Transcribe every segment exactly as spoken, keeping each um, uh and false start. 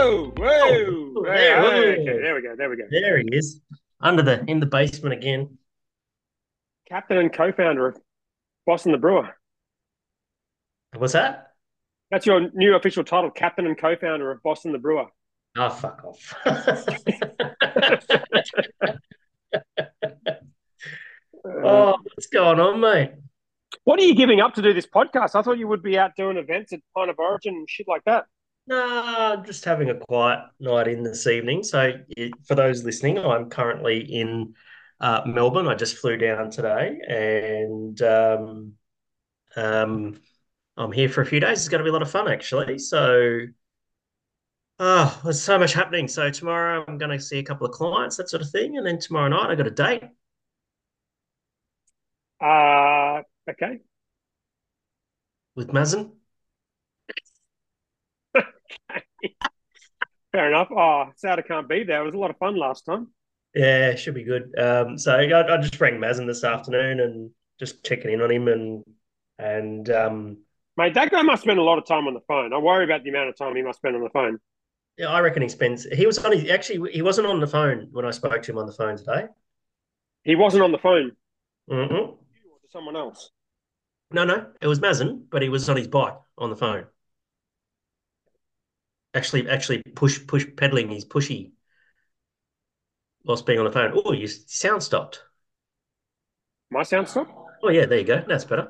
Whoa, whoa. Oh, Hey, there, okay, okay, oh, there we go, there we go. there he is, under the in the basement again. Captain and co-founder of Boston the Brewer. What's that? That's your new official title, Captain and co-founder of Boston the Brewer. Oh, fuck off. Uh, Oh, what's going on, mate? what are you giving up to do this podcast? I thought you would be out doing events at Pint of Origin and shit like that. Nah, I'm just having a quiet night in this evening. So, it, for those listening, I'm currently in uh, Melbourne. I just flew down today, and um, um, I'm here for a few days. It's going to be a lot of fun, actually. So, oh, there's so much happening. So tomorrow I'm going to see a couple of clients, that sort of thing, and then tomorrow night I got a date Uh, okay. with Mazen. Fair enough. Oh, sad I can't be there. It was a lot of fun last time. Yeah, should be good. Um, so I, I just rang Mazen this afternoon and just checking in on him and and um, Mate, that guy must spend a lot of time on the phone. I worry about the amount of time he must spend on the phone. yeah, I reckon he spends. He was on his actually he wasn't on the phone when I spoke to him on the phone today. He wasn't on the phone to Mm-mm. you or to someone else. No, no, it was Mazen, but he was on his bike on the phone. Actually, actually push push pedaling his pushy whilst being on the phone. Oh, your sound stopped. My sound stop? Oh yeah, there you go. That's better.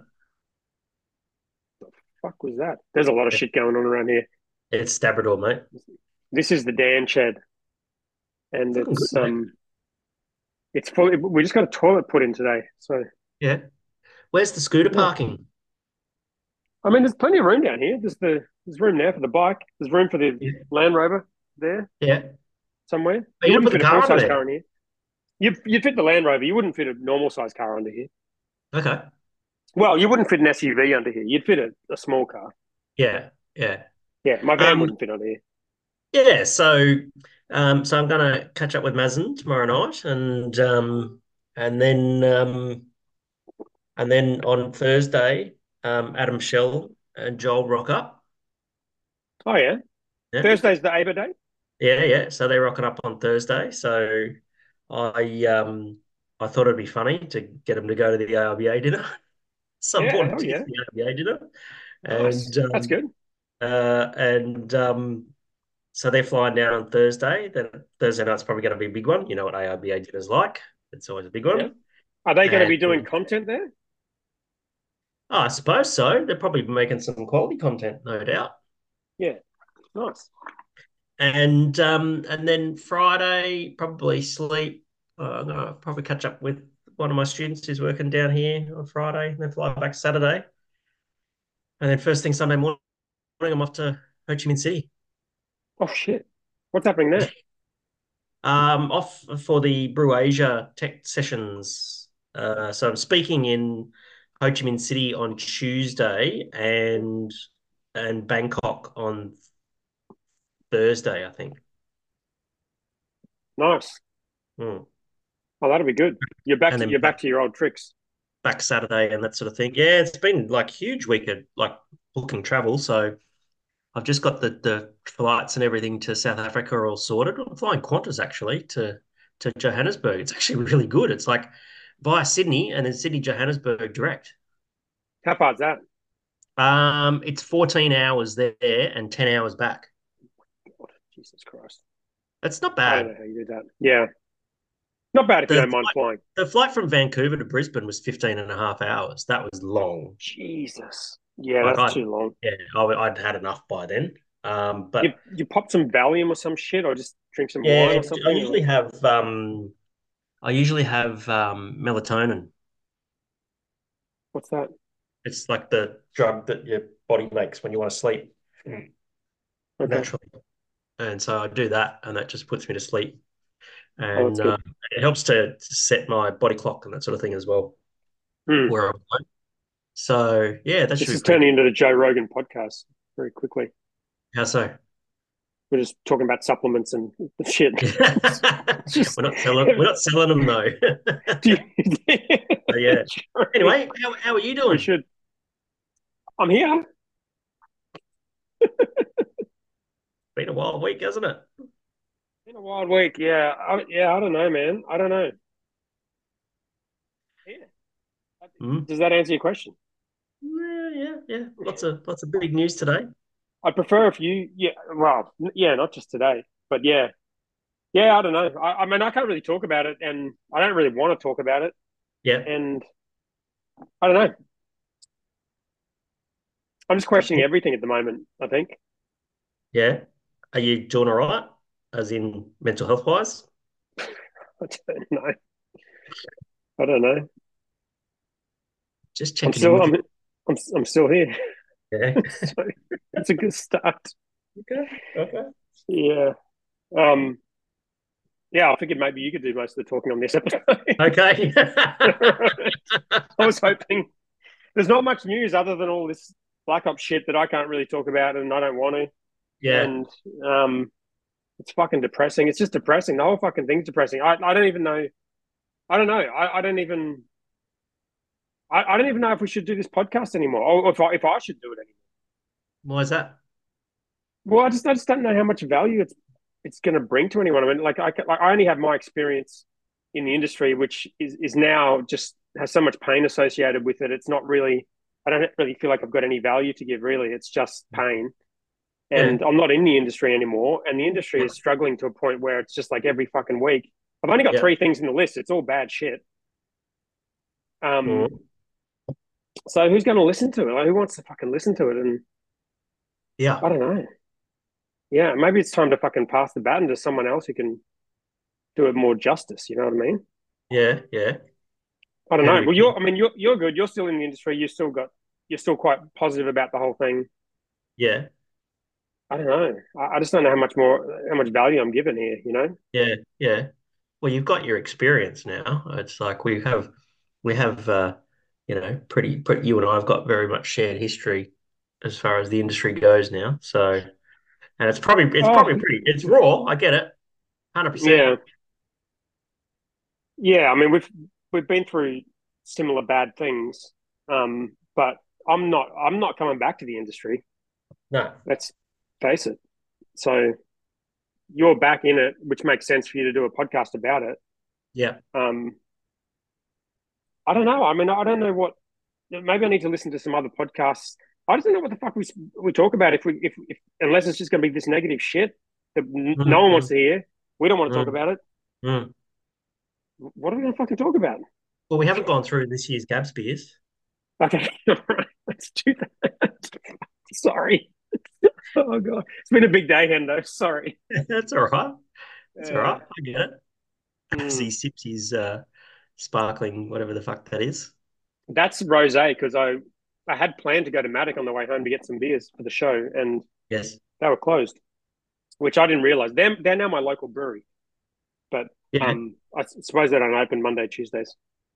Fuck was that? There's a lot of shit going on around here. It's Labrador, mate. This is the Dan shed, and It's looking good, it's mate. um, it's full. We just got a toilet put in today, so Yeah. Where's the scooter yeah. parking? I mean, there's plenty of room down here. There's the there's room there for the bike. There's room for the Yeah. Land Rover there Yeah. somewhere. Are You you gonna wouldn't put fit the a car full under size there? car in here. You you fit the Land Rover. You wouldn't fit a normal size car under here. Okay. Well, you wouldn't fit an S U V under here. You'd fit a, a small car. Yeah. Yeah. Yeah, my van Um, wouldn't fit under here. yeah, so um so I'm gonna catch up with Mazen tomorrow night and um and then um and then on Thursday, um Adam Shell and Joel rock up. Oh yeah, Yeah. Thursday's the Aber Day. Yeah, yeah. So they're rocking up on Thursday. So I um I thought it'd be funny to get them to go to the A R B A dinner. So I bought Yeah, them hell tickets yeah, to the A R B A dinner. nice. And That's um, good. uh, and um, so they're flying down on Thursday. Then Thursday night's probably going to be a big one. You know what A R B A dinner's like. It's always a big Yeah. one. Are they going to And be doing content there? oh, I suppose so. They're probably making some quality content, no doubt. Yeah, nice. And um, and then Friday probably sleep. Uh, I'm gonna probably catch up with one of my students who's working down here on Friday, and then fly back Saturday. And then first thing Sunday morning, I'm off to Ho Chi Minh City. Oh shit, what's happening there? Um, off for the Brew Asia Tech Sessions. Uh, so I'm speaking in Ho Chi Minh City on Tuesday and and Bangkok on Thursday, I think. Nice. Hmm. Oh, that'll be good. You're back And to then you're back back, to your old tricks. back Saturday and that sort of thing. Yeah, it's been like huge week of like booking travel. So I've just got the the flights and everything to South Africa all sorted. I'm flying Qantas actually to to Johannesburg. It's actually really good. It's like via Sydney and then Sydney Johannesburg direct. How far's that? Um, it's fourteen hours there and ten hours back. God, Jesus Christ. That's not I don't bad. know how you do that. Yeah, not bad if you The don't mind flight, flying. the flight from Vancouver to Brisbane was fifteen and a half hours. That was long. Jesus. Yeah, Like that's I, too long. yeah, I, I'd had enough by then. Um, You but you pop some Valium or some shit, or just drink some wine or yeah, I something. Or usually have um, I usually have um, melatonin. what's that? It's like the drug that your body makes when you want to sleep Okay. naturally. And so I do that, and that just puts me to sleep. Oh, that's And uh, good. it helps to set my body clock and that sort of thing as well, Hmm. where I'm going. So yeah, that This should be is pretty turning good. into the Joe Rogan podcast very quickly. How so? We're just talking about supplements and shit. We're Just not selling. We're not selling them though. do you, So, yeah. True. Anyway, how how are you We doing? should. I'm here. Been a wild week, hasn't it? Been a wild week. Yeah, I, yeah. I don't know, man. I don't know. Yeah. Mm. Does that answer your question? Yeah, yeah, yeah. Lots of lots of big news today. I'd prefer if you, yeah, well, yeah, not just today, but yeah, yeah. I don't know. I, I mean, I can't really talk about it, and I don't really want to talk about it, Yeah, and I don't know. I'm just questioning everything at the moment. I think. yeah. Are you doing all right? As in mental health wise? I don't know. I don't know. Just I'm checking in still. with you. I'm. I'm. I'm still here. Yeah. So it's a good start. Okay. Okay. Yeah. Um. Yeah. I figured maybe you could do most of the talking on this episode. Okay. I was hoping there's not much news other than all this Black Ops shit that I can't really talk about, and I don't want to. Yeah. And um, it's fucking depressing. It's just depressing. The whole fucking thing's depressing. I, I don't even know. I don't know. I, I don't even. I, I don't even know if we should do this podcast anymore, or if I, if I should do it anymore. Why is that? Well, I just I just don't know how much value it's it's going to bring to anyone. I mean, like I like I only have my experience in the industry, which is is now just has so much pain associated with it. It's not really. I don't really feel like I've got any value to give. Really, it's just pain. Yeah. And I'm not in the industry anymore. And the industry is struggling to a point where it's just like every fucking week. I've only got Yeah. three things in the list. It's all bad shit. Um, Mm. so who's going to listen to it? Like, who wants to fucking listen to it? And Yeah. I don't know. Yeah, maybe it's time to fucking pass the baton to someone else who can do it more justice. You know what I mean? Yeah. Yeah. I don't Who do know. we Well, you're. pick? I mean, you're you're good. You're still in the industry. You still got. You're still quite positive about the whole thing. Yeah. I don't know. I, I just don't know how much more, how much value I'm given here. You know? Yeah. Yeah. Well, you've got your experience now. It's like we have, we have, uh, you know, pretty, pretty. You and I have got very much shared history as far as the industry goes now. So, and it's probably, it's Oh, probably pretty. It's raw. I get it, hundred percent. yeah. Yeah, I mean we've we've been through similar bad things, um, but I'm not I'm not coming back to the industry. No. Let's face it. So you're back in it, which makes sense for you to do a podcast about it. Yeah. Um, I don't know. I mean, I don't know what. Maybe I need to listen to some other podcasts. I just don't know what the fuck we we talk about if we if, if unless it's just going to be this negative shit that no one wants Mm, to hear. We don't want to talk mm, about it. mm. What are we going to fucking talk about? Well, we haven't gone through this year's Gabs beers. Okay, all right, let's do that. Sorry. Oh god, it's been a big day, Hendo. Sorry. That's all right. That's all Uh, right. I get it. As mm, he sips his uh, sparkling, whatever the fuck that is. that's rosé because I I had planned to go to Matic on the way home to get some beers for the show, and Yes. they were closed, which I didn't realize. They're they're now my local brewery, but Yeah. um, I suppose they don't open Monday, Tuesdays.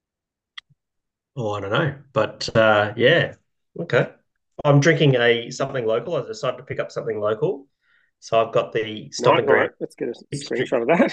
Oh, I don't know. But uh, yeah. Okay. I'm drinking a something local. I decided to pick up something local. So I've got the Night, Stomping all right. Ground Let's get a Hipstream, screenshot of that.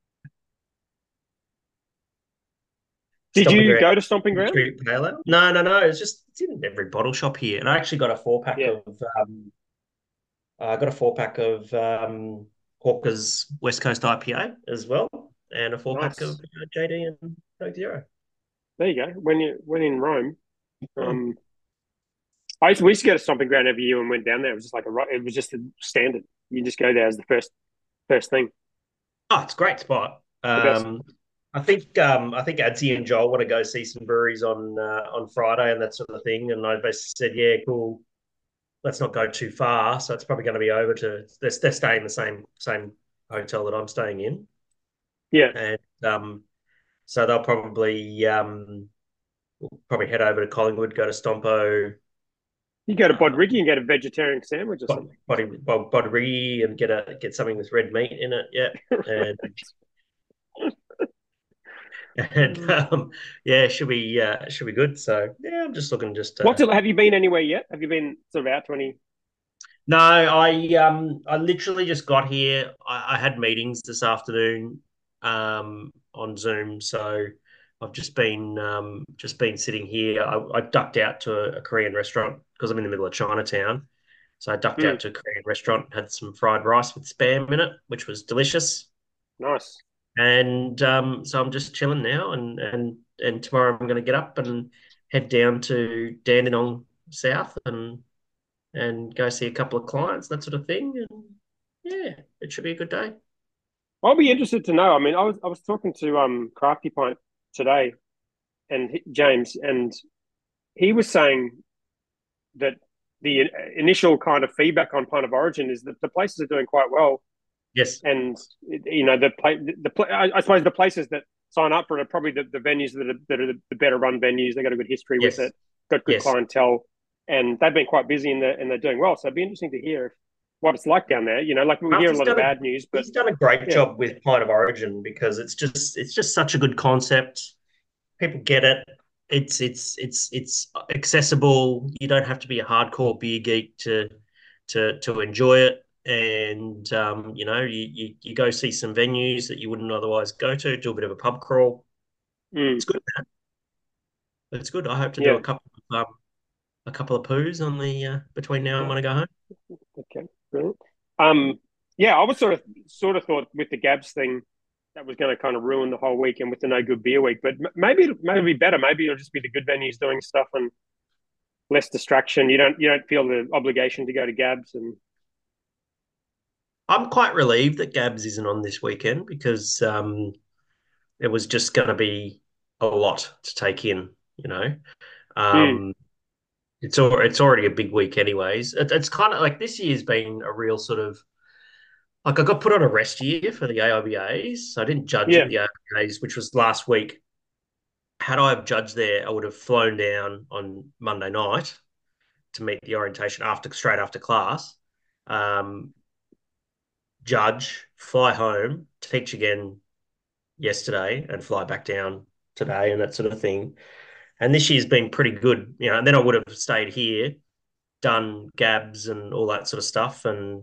Did Stomping you Ground go to Stomping Ground? Hipstream Pale Ale. No, no, no. It's just it's in every bottle shop here. And I actually got a four pack Yeah, of um, I got a four pack of um, Hawker's West Coast I P A as well, and a four pack of nice. uh, J D and Coke Zero. There you go. When you when in Rome, Mm. um, I used to, we used to go to Stomping Ground every year and went down there. It was just like a it was just a standard. You just go there as the first first thing. Oh, it's a great spot. The best. Um, I think um, I think Adsy and Joel want to go see some breweries on uh, on Friday and that sort of thing. And I basically said, yeah, cool. Let's not go too far. So it's probably going to be over to they're, they're staying in the same same hotel that I'm staying in, Yeah. and um, so they'll probably um, probably head over to Collingwood, go to Stompo, You go to uh, Bodrigi and get a vegetarian sandwich or something. body body and get a get something with red meat in it. Yeah, and and um, yeah, should be uh, should be good. So yeah, I'm just looking just What's uh, it? Have you been anywhere yet? Have you been sort of out to any? no, I um I literally just got here. I, I had meetings this afternoon um on Zoom, so I've just been um just been sitting here. I, I ducked out to a, a Korean restaurant because I'm in the middle of Chinatown, So I ducked Mm, out to a Korean restaurant, had some fried rice with spam in it, which was delicious. nice. And um, so I'm just chilling now, and and and tomorrow I'm going to get up and head down to Dandenong South and and go see a couple of clients, that sort of thing. And yeah, it should be a good day. I'll be interested to know. I mean, I was I was talking to um Crafty Pint today and he- James, and he was saying that the initial kind of feedback on Pint of Origin is that the places are doing quite well, Yes, and you know the play the play. I, I suppose the places that sign up for it are probably the, the venues that are that are the better run venues. They got a good history with yes, it, got good yes. clientele, and they've been quite busy and they're and they're doing well. So it'd be interesting to hear what it's like down there. You know, like we hear a Crafty's lot of done a bad news, but he's done a great yeah, job with Pint of Origin because it's just it's just such a good concept. People get it. It's it's it's it's accessible. You don't have to be a hardcore beer geek to to to enjoy it. And um, you know, you, you you go see some venues that you wouldn't otherwise go to, do a bit of a pub crawl. mm, It's good. It's good. I hope to do yeah, a couple of um, a couple of poos on the uh, between now and when I go home. okay, brilliant. Um, yeah, I was sort of sort of thought with the Gabs thing that was going to kind of ruin the whole weekend with the no good beer week, but maybe maybe better. Maybe it'll just be the good venues doing stuff and less distraction. You don't you don't feel the obligation to go to Gabs and I'm quite relieved that Gabs isn't on this weekend because um, it was just going to be a lot to take in. You know, mm, um, it's al- it's already a big week, anyways. It, it's kind of like this year's been a real sort of like I got put on a rest year for the A I B As, so I didn't judge yeah, at the A I B As, which was last week. Had I have judged there, I would have flown down on Monday night to meet the orientation after straight after class. Um, judge, fly home, teach again yesterday, and fly back down today, and that sort of thing. And this year's been pretty good, you know. And then I would have stayed here, done Gabs and all that sort of stuff, and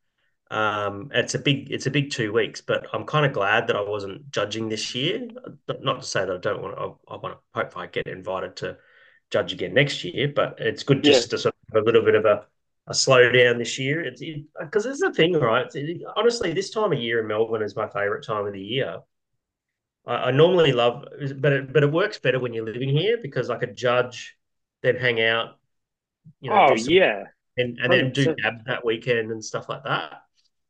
um, it's a big it's a big two weeks. But I'm kind of glad that I wasn't judging this year. Not to say that I don't want to. I, I want to hope I get invited to judge again next year, but it's good yeah. just to sort of have a little bit of a a slowdown this year. It's because it, it's the thing, right? It, honestly, this time of year in Melbourne is my favourite time of the year. I, I normally love, but it, but it works better when you're living here because I could judge, then hang out, you know, Oh do some yeah, and, and then hundred do percent. dabs that weekend and stuff like that.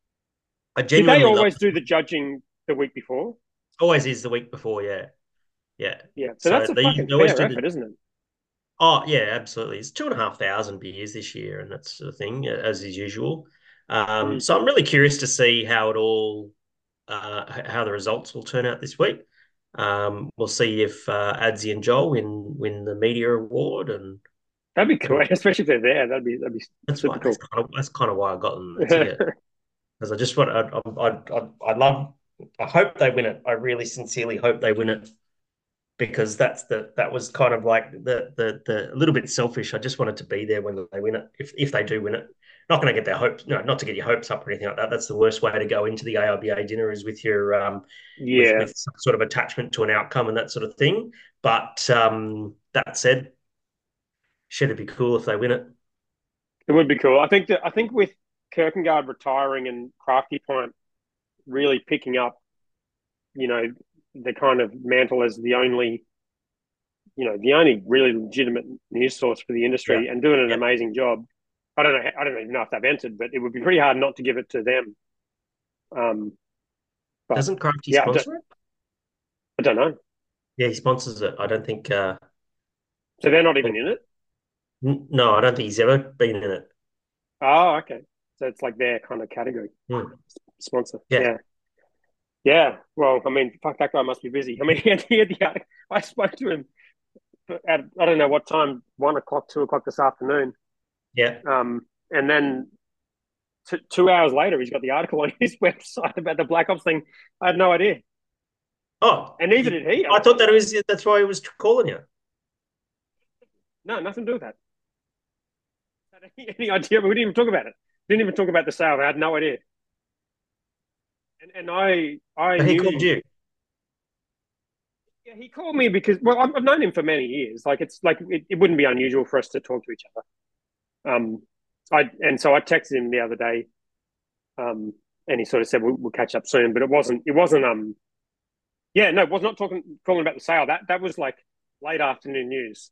I Did they genuinely love always do the judging the week before? always is the week before, yeah. Yeah. Yeah, so So that's a they, fucking they always fair do the effort, isn't it? oh yeah, absolutely. It's two and a half thousand beers this year and that sort of thing, as is usual. Um, Mm. so I'm really curious to see how it all uh, how the results will turn out this week. Um, we'll see if uh, Adzi and Joel win win the media award, and That'd be cool, that'll especially if they're there. That'd be that'd be that's why super that's cool. kind of that's kind of why I got them the ticket because I just want I I I, I love I hope they win it. I really sincerely hope they win it because that's the that was kind of like the the the a little bit selfish. I just wanted to be there when they win it, if if they do win it. Not going to get their hopes, no, not to get your hopes up or anything like that. That's the worst way to go into the A I B A dinner is with your um with Yeah, with some sort of attachment to an outcome and that sort of thing. But um that said, should it be cool if they win it? it would be cool. I think that I think with Kierkegaard retiring and Crafty Pint really picking up, you know, the kind of mantle as the only, you know, the only really legitimate news source for the Yeah, industry and doing an yeah. amazing job. I don't know. I don't even know if they've entered, but it would be pretty hard not to give it to them. Um, but Doesn't Crafty yeah, I don't, sponsor it? I don't know. Yeah, he sponsors it. I don't think. Uh, So they're not even in it. no, I don't think he's ever been in it. Oh, okay. So it's like their kind of category Hmm. sponsor. Yeah. Yeah. Yeah. Well, I mean, fuck, that guy must be busy. I mean, he had, he had the, I spoke to him at, I don't know what time, one o'clock, two o'clock this afternoon. Yeah. Um, and then t- two hours later, he's got the article on his website about the Black Ops thing. I had no idea. Oh, And neither did he. I I mean, thought that it was that's why he was calling you. no, nothing to do with that. Any, any idea? We didn't even talk about it. Didn't even talk about the sale. I had no idea. And, and I, I He called knew. you. Yeah, he called me because, well, I've known him for many years. Like, it's like it, it wouldn't be unusual for us to talk to each other. Um, I and so I texted him the other day, um, and he sort of said we'll, we'll catch up soon. But it wasn't. It wasn't. Um, yeah, no, was not talking calling about the sale. That that was like late afternoon news.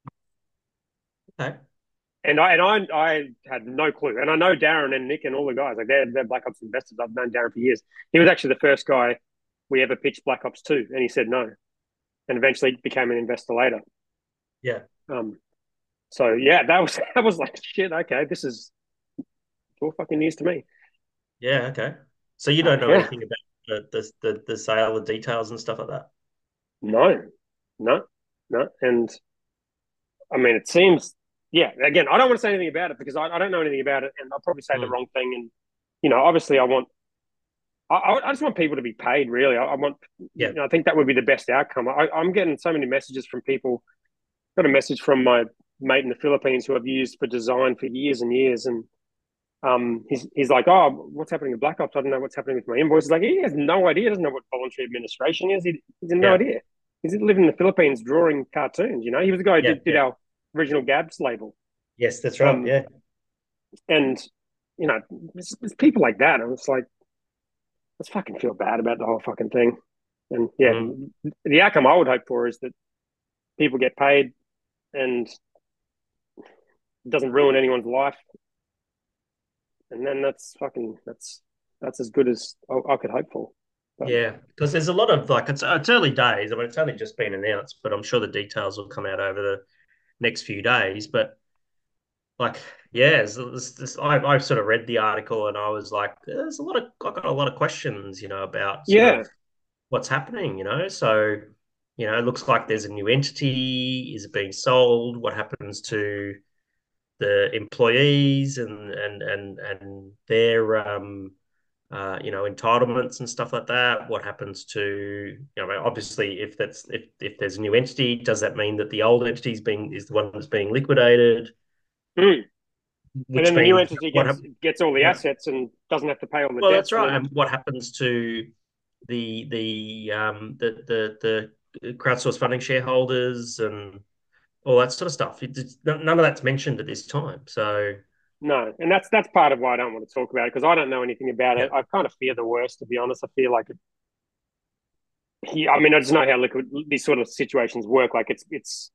Okay. And I and I I had no clue. And I know Darren and Nick and all the guys, like they're they're Black Ops investors. I've known Darren for years. He was actually the first guy we ever pitched Black Ops to, and he said no, and eventually became an investor later. Yeah. Um, so yeah, that was that was like shit. Okay, this is all fucking news to me. Yeah. Okay. So you Uh, don't know yeah, anything about the the the, the sale, the details, and stuff like that. no, no, no, and I mean it seems. Yeah, again, I don't want to say anything about it because I, I don't know anything about it, and I'll probably say the Mm. wrong thing. And you know, obviously, I want I, I just want people to be paid. Really, I, I want. Yeah. You know, I think that would be the best outcome. I, I'm getting so many messages from people. Got a message from my mate in the Philippines who I've used for design for years and years, and um, he's he's like, "Oh, what's happening in Black Ops? I don't know what's happening with my invoices." Like, he has no idea. He doesn't know what voluntary administration is. He, he has no Yeah. idea. He's living in the Philippines drawing cartoons. You know, he was the guy who Yeah. did, did Yeah. our original Gabs label. Yes, that's right. Um, Yeah. and you know, there's, there's people like that. And it's like, let's fucking feel bad about the whole fucking thing. And yeah, Mm. the outcome I would hope for is that people get paid and it doesn't ruin anyone's life. And then that's fucking that's that's as good as I, I could hope for. But Yeah, because there's a lot of like it's it's early days. I mean, it's only just been announced, but I'm sure the details will come out over the next few days. But like, yeah, it's, it's, it's, I I sort of read the article and I was like, there's a lot of I got a lot of questions, you know, about sort yeah, of what's happening, you know. So, you know, it looks like there's a new entity. Is it being sold? What happens to the employees and and and and their um uh, you know, entitlements and stuff like that. What happens to, you know, obviously, if that's if if there's a new entity, does that mean that the old entity is being is the one that's being liquidated? mm. And then Which the new means entity what gets happened? gets all the Yeah. assets and doesn't have to pay all the Well, that's debts. And right. then And what happens to the the um the the the crowdsource funding shareholders and all that sort of stuff? It's, none of that's mentioned at this time. So no, and that's that's part of why I don't want to talk about it because I don't know anything about yeah. it. I kind of fear the worst, to be honest. I feel like it, he, I mean, I just know how liquid these sort of situations work. Like it's it's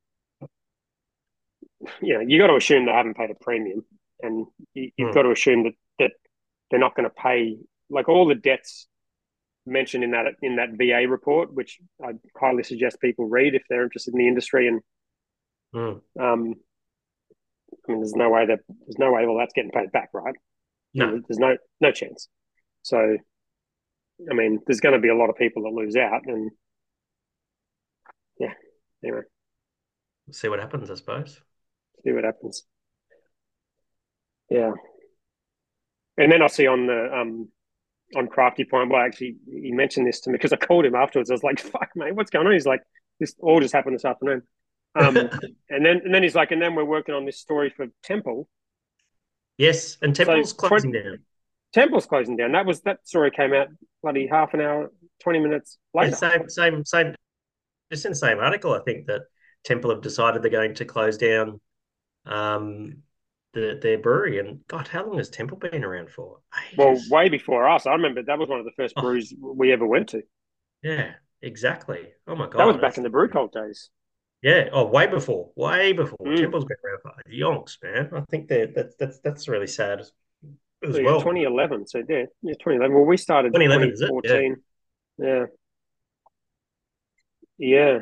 you know you got to assume they haven't paid a premium, and you, you've got Hmm. to assume that that they're not going to pay like all the debts mentioned in that in that V A report, which I highly suggest people read if they're interested in the industry. And Hmm. um, I mean, there's no way that there's no way all that's getting paid back, right? No, There's no no chance. So I mean, there's going to be a lot of people that lose out, and yeah. Anyway, we'll see what happens, I suppose. see what happens. Yeah, and then I see on the um on Crafty Point. Well, actually, he mentioned this to me because I called him afterwards. I was like, "Fuck, mate, what's going on?" He's like, "This all just happened this afternoon." Um, and then and then he's like, "And then we're working on this story for Temple." Yes, and So Temple's closing twenty down. Temple's closing down. That was that story came out bloody half an hour, twenty minutes Yeah, later. same, same, same. Just in the same article, I think that Temple have decided they're going to close down um, the, their brewery. And God, how long has Temple been around for? Well, Ages. way before us. I remember that was one of the first Oh, brews we ever went to. yeah, exactly. Oh my That was God, back that's in the brew cult days. yeah. Oh, way before, way before. Mm. Temple's been around for yonks, man. I think that that's that's that's really sad as, So as yeah, well. twenty eleven. So yeah, yeah, twenty eleven. Well, we started twenty eleven, is it? Yeah. twenty fourteen. Yeah, yeah,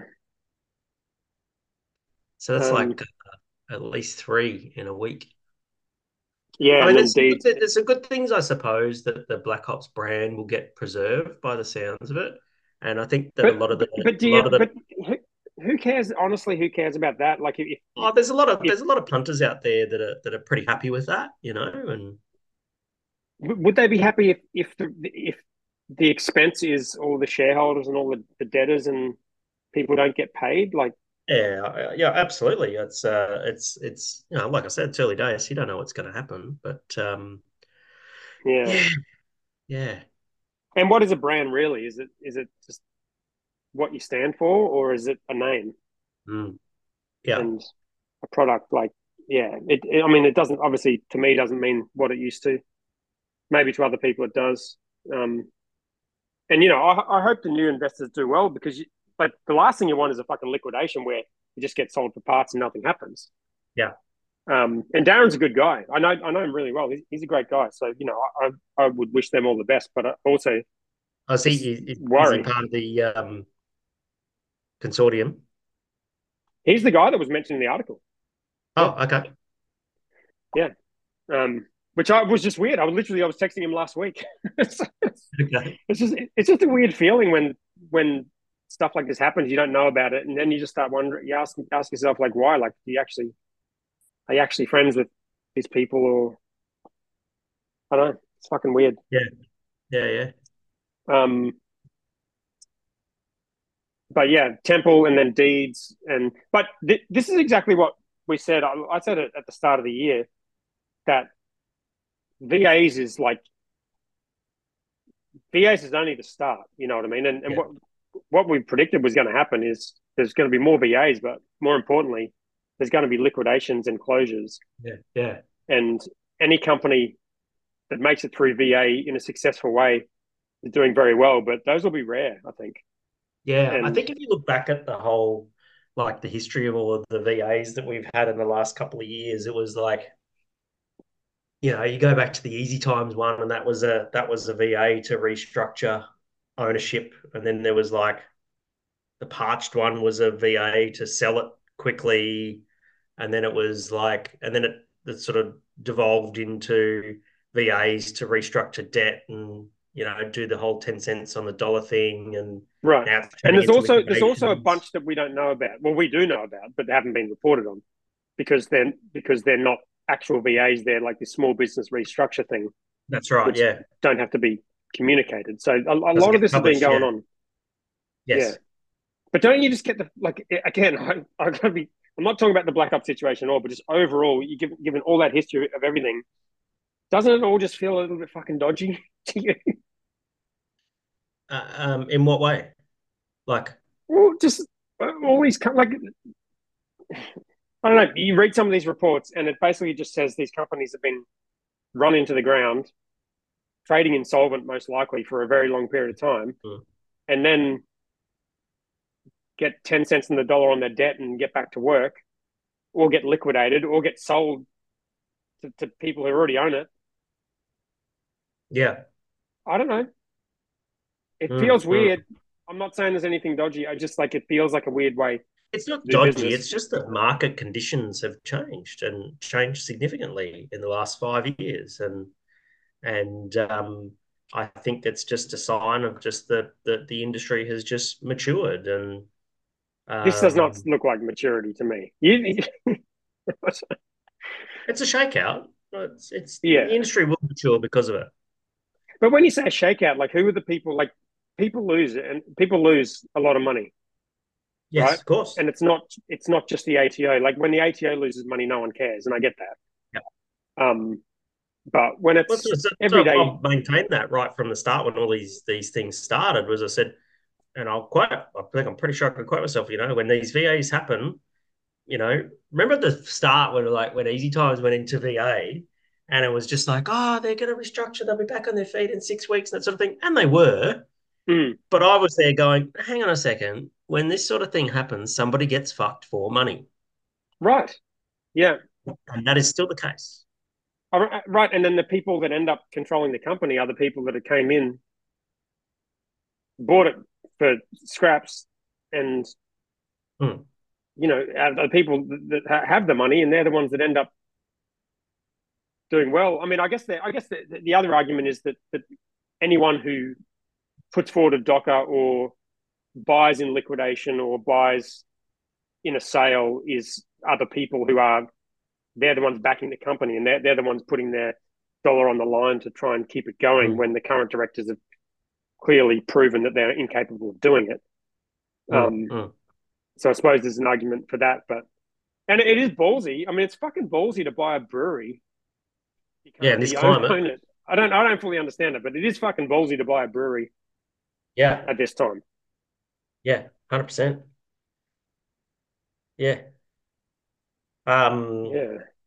So that's um, like uh, at least three in a week. yeah, I and mean, then there's some D. good, there's some good things, I suppose, that the Black Ops brand will get preserved by the sounds of it, and I think that a But lot of the but but do a you? lot of the But who, who cares? Honestly, who cares about that? Like if oh, there's a lot of if there's a lot of punters out there that are that are pretty happy with that, you know, and would they be happy if if the if the expense is all the shareholders and all the, the debtors and people don't get paid? Like yeah, yeah, absolutely. It's uh, it's it's you know, like I said, it's early days. You don't know what's going to happen, but um, yeah. yeah, yeah, And what is a brand really? Is it is it just what you stand for, or is it a name mm, yeah, and a product? Like yeah, it, it, I mean, it doesn't obviously to me doesn't mean what it used to. Maybe to other people it does. Um, and you know, I, I hope the new investors do well because, you, but the last thing you want is a fucking liquidation where you just get sold for parts and nothing happens. Yeah. Um, and Darren's a good guy. I know I know him really well. He's, he's a great guy. So you know, I I would wish them all the best, but I also I see. just Is, is he worry. part of the um, consortium? He's the guy that was mentioned in the article. Yeah, Oh, okay. yeah. Um, which I was just weird. I was literally I was texting him last week. it's, Okay. it's just it's just a weird feeling when when stuff like this happens. You don't know about it, and then you just start wondering. You ask ask yourself like, why? Like, do you actually are you actually friends with these people, or I don't know. It's fucking weird. Yeah. Yeah. Yeah. Um, but yeah, Temple and then Deeds, and but th- this is exactly what we said. I, I said it at the start of the year that V As is like V As is only the start. You know what I mean? And and Yeah. what what we predicted was going to happen is there's going to be more V As, but more importantly, there's going to be liquidations and closures. Yeah. Yeah. And any company that makes it through V A in a successful way is doing very well, but those will be rare, I think. Yeah. I And think if you look back at the whole, like the history of all of the V As that we've had in the last couple of years, it was like, you know, you go back to the Easy Times one, and that was a that was a V A to restructure ownership, and then there was like the Parched one was a V A to sell it quickly, and then it was like, and then it, it sort of devolved into V As to restructure debt and you know do the whole ten cents on the dollar thing, and right. now it's And turning there's into also there's also a liquidations. bunch that we don't know about. Well, we do know about, but they haven't been reported on because they're because they're not actual V As. They're like this small business restructure thing, That's right. which Yeah, don't have to be communicated. So a, a doesn't lot of get this has been published. going Yeah. on. Yeah. Yes. But don't you just get the like again? I, I gotta be. I'm not talking about the Black Ops situation at all, but just overall, you give, given all that history of everything, doesn't it all just feel a little bit fucking dodgy to you? Uh, um, in what way? Like, Well, just uh, all these like I don't know. You read some of these reports, and it basically just says these companies have been run into the ground, trading insolvent most likely for a very long period of time, mm, and then get ten cents in the dollar on their debt and get back to work, or get liquidated, or get sold to, to people who already own it. yeah, I don't know. It mm, feels mm. weird. I'm not saying there's anything dodgy. I just like it feels like a weird way It's not to do dodgy. business. It's just that market conditions have changed and changed significantly in the last five years, and and um, I think that's just a sign of just that that the industry has just matured, and This does not um, look like maturity to me. You, it's a shakeout. It's it's the yeah, industry will mature because of it. but when you say a shakeout, like who are the people? Like people lose and people lose a lot of money, right? Yes, of course. And it's not it's not just the A T O. Like when the A T O loses money, no one cares, and I get that. Yeah. Um, but when Well, it's so, so every so day, I've maintained that right from the start when all these these things started. Was I said, and I'll quote. I think I'm pretty sure I can quote myself. You know, when these V As happen, you know, remember at the start when like when Easy Times went into V A and it was just like, oh, they're going to restructure, they'll be back on their feet in six weeks, and that sort of thing. And they were. mm, But I was there going, hang on a second. When this sort of thing happens, somebody gets fucked for money. right, yeah, And that is still the case. right. And then the people that end up controlling the company are the people that came in, bought it for scraps, and Hmm. you know, the people that have the money, and they're the ones that end up doing well. I mean, I guess the, I guess the, the other argument is that that anyone who puts forward a docker or buys in liquidation or buys in a sale is other people who are they're the ones backing the company, and they're they're the ones putting their dollar on the line to try and keep it going Hmm. when the current directors have clearly proven that they're incapable of doing it. Hmm. Um, Hmm. so I suppose there's an argument for that, but and it is ballsy. I mean, it's fucking ballsy to buy a brewery. You Yeah, can't in this really own, climate. own it. I don't. I don't fully understand it, but it is fucking ballsy to buy a brewery Yeah. at this time. Yeah. one hundred percent. Yeah. Um, Yeah.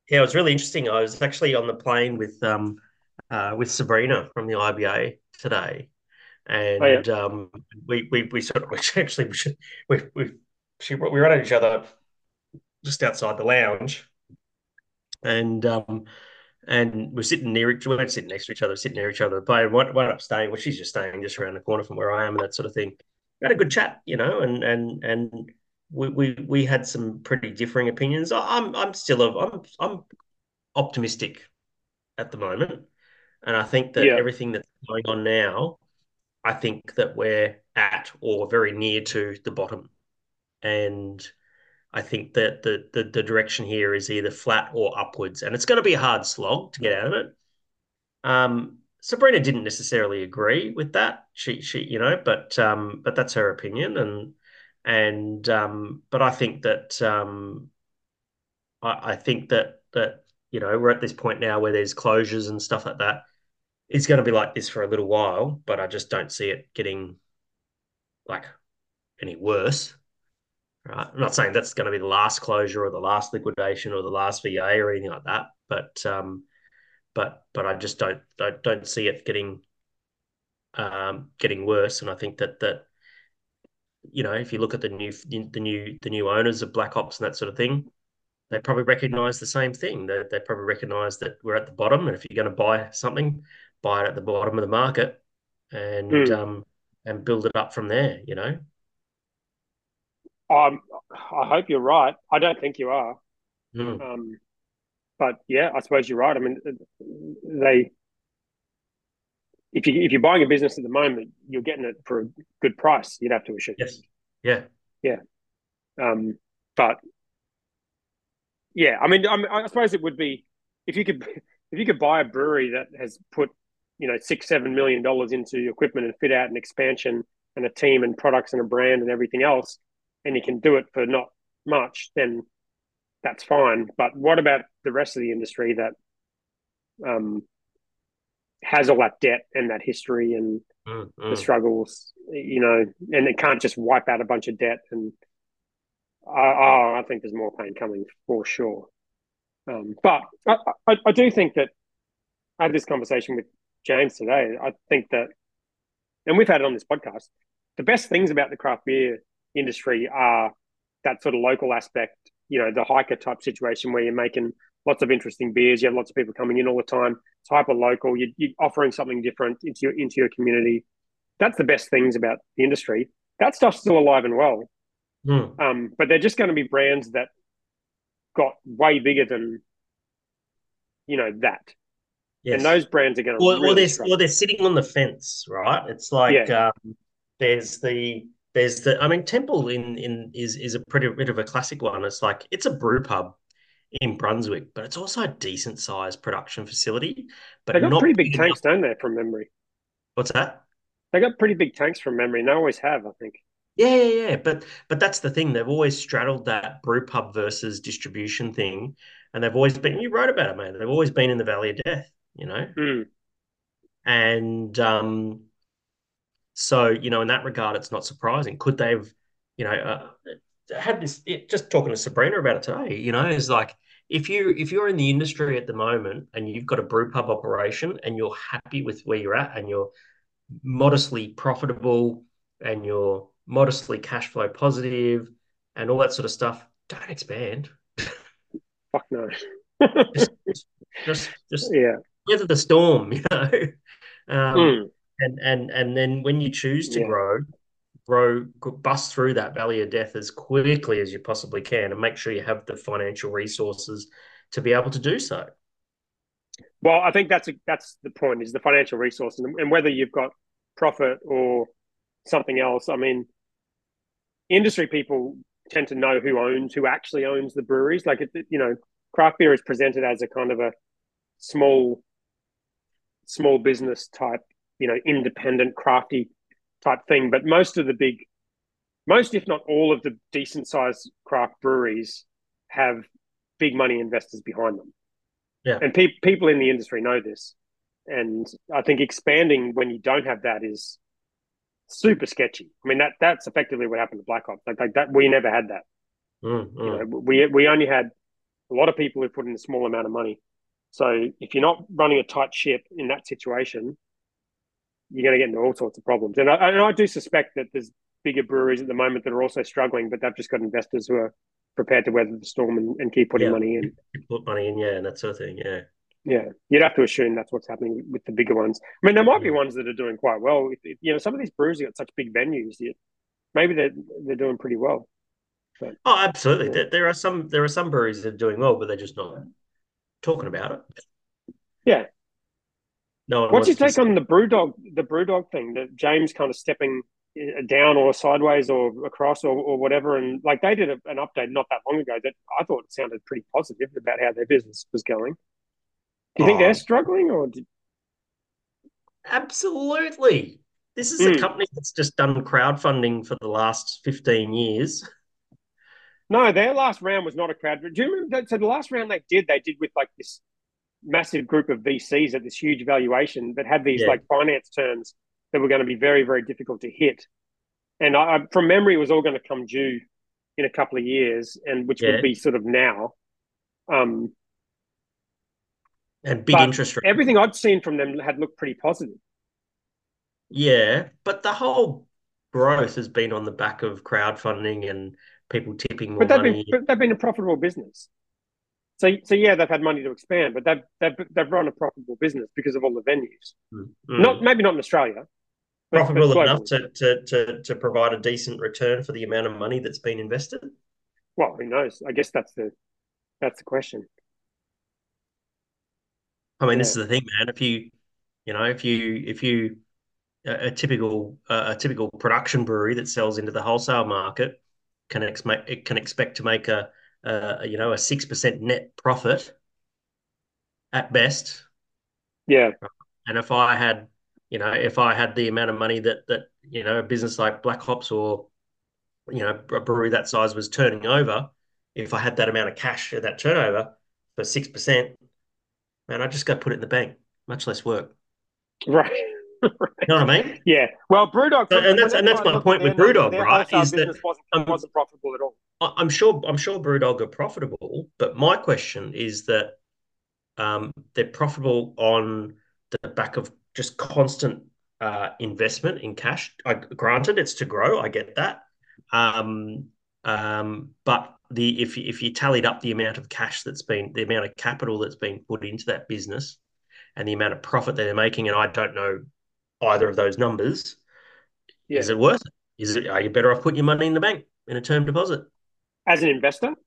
Yeah, it was really interesting. I was actually on the plane with um uh, with Sabrina from the I B A today, Oh yeah. and um, we we we sort of we actually we we she we ran at each other just outside the lounge, and um and we're sitting near each we weren't sitting next to each other, sitting near each other. But one wound up staying. Well, she's just staying just around the corner from where I am, and that sort of thing. We had a good chat, you know, and and and we we we had some pretty differing opinions. I'm I'm still a, I'm I'm optimistic at the moment. And I think that Yeah. everything that's going on now, I think that we're at or very near to the bottom. And I think that the, the, the direction here is either flat or upwards. And it's going to be a hard slog to get out of it. Um, Sabrina didn't necessarily agree with that. She she you know, but um, but that's her opinion. And and um, but I think that um, I, I think that that you know we're at this point now where there's closures and stuff like that. It's going to be like this for a little while, but I just don't see it getting like any worse. Right? I'm not saying that's going to be the last closure or the last liquidation or the last V A or anything like that, but um, but but I just don't don't, don't see it getting um, getting worse. And I think that that you know if you look at the new the new the new owners of Black Ops and that sort of thing, they probably recognise the same thing. They they probably recognise that we're at the bottom, and if you're going to buy something, buy it at the bottom of the market, and Mm. um and build it up from there. You know. Um, I hope you're right. I don't think you are. Mm. Um, but yeah, I suppose you're right. I mean, they if you if you're buying a business at the moment, you're getting it for a good price. You'd have to assume. Yes. Yeah. Yeah. Um, but yeah, I mean, I, mean, I suppose it would be if you could if you could buy a brewery that has put you know six seven million dollars into equipment and fit out and expansion and a team and products and a brand and everything else, and you can do it for not much, then that's fine. But what about the rest of the industry that um, has all that debt and that history and Mm, the mm. struggles, you know, and it can't just wipe out a bunch of debt. And uh, oh, I think there's more pain coming for sure. Um, but I, I, I do think that I had this conversation with James today. I think that, and we've had it on this podcast, the best things about the craft beer industry are that sort of local aspect, you know, the hiker type situation where you're making lots of interesting beers, you have lots of people coming in all the time, it's hyper local, you, you're offering something different into your, into your community. That's the best things about the industry. That stuff's still alive and well. Mm. Um, but they're just going to be brands that got way bigger than, you know, that. And Yes. those brands are going to Or, or really they're or struggle. they're sitting on the fence, right? It's like Yeah. um, there's the there's the I mean Temple in in is is a pretty bit of a classic one. It's like it's a brew pub in Brunswick, but it's also a decent sized production facility, They but got pretty not big big enough. tanks, don't they, from memory? What's that? They got pretty big tanks from memory, and they always have, I think. Yeah, yeah, yeah. But but that's the thing. They've always straddled that brew pub versus distribution thing, and they've always been. You wrote about it, man. They've always been in the valley of death, you know. Mm. And um, so you know, in that regard, it's not surprising. Could they've, you know, uh, had this? It, just talking to Sabrina about it today, you know, is like if you if you're in the industry at the moment and you've got a brew pub operation and you're happy with where you're at and you're modestly profitable and you're modestly cash flow positive and all that sort of stuff, don't expand. Fuck no. Just, just, just Yeah. weather the storm, you know. Um, Mm. and and and then when you choose to Yeah. grow, grow, bust through that valley of death as quickly as you possibly can, and make sure you have the financial resources to be able to do so. Well, I think that's a, that's the point is the financial resource and, and whether you've got profit or something else. I mean, industry people tend to know who owns who actually owns the breweries. Like it, you know, craft beer is presented as a kind of a small small business type, you know, independent crafty type thing. But most of the big, most if not all of the decent sized craft breweries have big money investors behind them, Yeah. and pe- people in the industry know this. And I think expanding when you don't have that is super sketchy. I mean that that's effectively what happened to Black Ops. Like, like that, we never had that. Mm, You know, mm. we we only had a lot of people who put in a small amount of money. So if you're not running a tight ship in that situation, you're going to get into all sorts of problems. And I, and I do suspect that there's bigger breweries at the moment that are also struggling, but they've just got investors who are prepared to weather the storm and, and keep putting Yeah, money in. put money in, yeah, and that sort of thing. Yeah, yeah, you'd have to assume that's what's happening with the bigger ones. I mean, there might be mm. ones that are doing quite well. If, if, you know, some of these breweries have got such big venues, maybe they're they're doing pretty well. But, Oh, absolutely. yeah. There, there are some there are some breweries that are doing well, but they're just not talking about it. yeah. No one What's wants your to take see. on the BrewDog the BrewDog thing? That James kind of stepping uh, down or sideways or across or, or whatever, and like they did a, an update not that long ago that I thought sounded pretty positive about how their business was going. Do you think they're Oh, struggling or? Did... absolutely. This is a Mm. company that's just done crowdfunding for the last fifteen years. No, their last round was not a crowd. Do you remember? That? So the last round they did, they did with like this massive group of V Cs at this huge valuation that had these Yeah, like finance terms that were going to be very, very difficult to hit. And I, from memory, it was all going to come due in a couple of years, and which would yeah. be sort of now. Um, And big but interest rate. everything I'd seen from them had looked pretty positive. Yeah, but the whole growth has been on the back of crowdfunding and people tipping more But they've been money. but they've been a profitable business. So so yeah, they've had money to expand, but they've they've they've run a profitable business because of all the venues. Not Mm. maybe not in Australia, but but Profitable enough globally. to, to to to provide a decent return for the amount of money that's been invested. Well, who knows? I guess that's the that's the question. I mean, this Yeah, is the thing, man. If you, you know, if you if you a, a typical uh, a typical production brewery that sells into the wholesale market can ex- it can expect to make a, a you know a six percent net profit at best. yeah, And if I had, you know, if I had the amount of money that that you know a business like Black Hops or you know a brewery that size was turning over, if I had that amount of cash at that turnover for six percent, man, I just go put it in the bank. Much less work. right. You right. know what I mean? Yeah. Well, BrewDog, So, from and that's and whenever that's I my looked at point their with numbers, BrewDog, their right? wholesale Is that business wasn't I'm wasn't profitable at all. I'm sure I'm sure BrewDog are profitable, but my question is that um, they're profitable on the back of just constant uh, investment in cash. I, granted, it's to grow. I get that, um, um, but the if if you tallied up the amount of cash that's been the amount of capital that's been put into that business and the amount of profit that they're making, and I don't know either of those numbers, Yeah. is it worth it? Is it? Are you better off putting your money in the bank in a term deposit? As an investor, do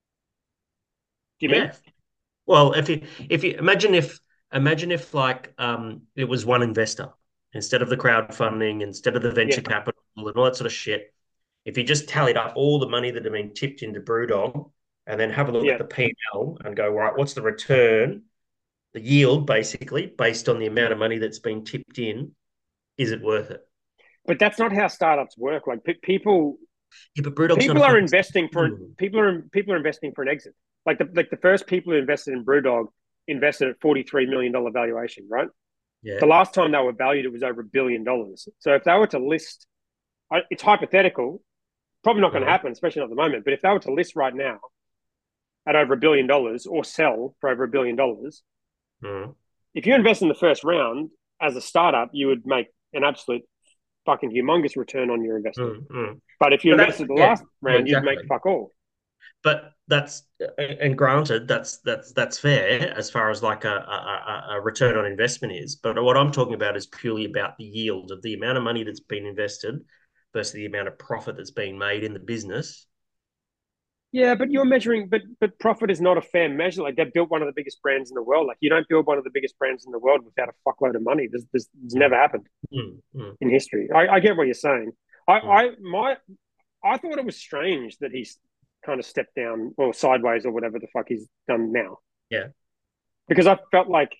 you mean? Yeah. Well, if you if you imagine if imagine if like um it was one investor instead of the crowdfunding, instead of the venture Yeah. capital and all that sort of shit. If you just tallied up all the money that had been tipped into Brewdog and then have a look at Yeah. the P and L and go, right, what's the return, the yield basically based on the amount of money that's been tipped in, is it worth it? But that's not how startups work. Like pe- people Yeah, but Brewdog's not a people are fucking investing for startup. people are people are investing for an exit. Like the like the first people who invested in BrewDog invested at forty three million dollar valuation, right? Yeah. The last time they were valued, it was over a billion dollars. So if they were to list, it's hypothetical, probably not going to Mm, happen, especially not at the moment. But if they were to list right now at over a billion dollars or sell for over a billion dollars, mm, if you invest in the first round as a startup, you would make an absolute fucking humongous return on your investment. mm, mm. But if you But that's invested the yeah, last yeah, round, you'd make exactly. fuck all. But that's and granted that's that's that's fair as far as like a, a, a return on investment is. But what I'm talking about is purely about the yield of the amount of money that's been invested versus the amount of profit that's being made in the business. Yeah, but you're measuring, but but profit is not a fair measure. Like they built one of the biggest brands in the world. Like you don't build one of the biggest brands in the world without a fuckload of money. This this, this never Mm, happened mm, mm, in history. I, I get what you're saying. I mm. I my I thought it was strange that he's kind of stepped down or sideways or whatever the fuck he's done now Yeah. because I felt like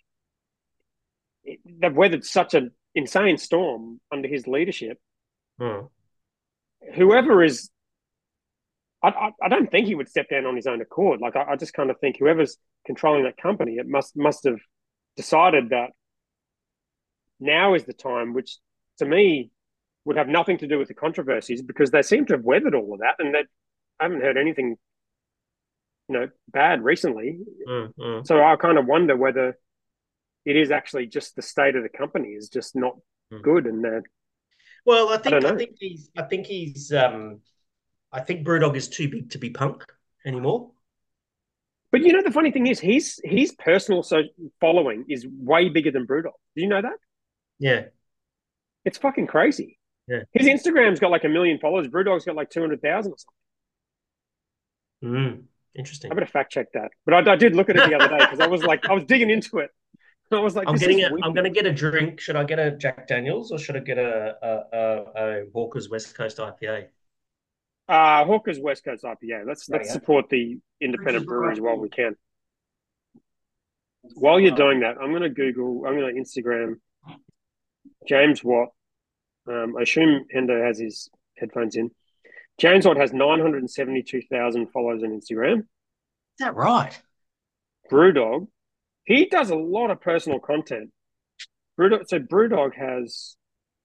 they've weathered such an insane storm under his leadership. Mm, Whoever is I, I, I don't think he would step down on his own accord. Like I, I just kind of think whoever's controlling that company, it must must have decided that now is the time, which to me would have nothing to do with the controversies because they seem to have weathered all of that, and that I haven't heard anything you know, bad recently. Mm, mm, So I kind of wonder whether it is actually just the state of the company is just not mm. good, and uh, Well, I I don't think I know. think he's I think he's um I think Brewdog is too big to be Punk anymore. But you know, the funny thing is, his his personal so following is way bigger than Brewdog. Do you know that? Yeah, It's fucking crazy. yeah. His Instagram's got like a million followers. Brewdog's got like two hundred thousand or something. Mm, I interesting. better fact check that. But I, I did look at it the other day because I was like, I was digging into it. I was like, I'm this is getting a. weird. I'm going to get a drink. Should I get a Jack Daniels or should I get a a, a, a Walker's West Coast I P A? Uh Hawker's West Coast I P A. Let's There let's you go. support the Fridge is independent breweries right while here. we can. While you're doing that, I'm going to Google. I'm going to Instagram James Watt. Um, I assume Hendo has his headphones in. James Watt has nine hundred seventy-two thousand followers on Instagram. Is that right? Brewdog, he does a lot of personal content. Brewdog, so Brewdog has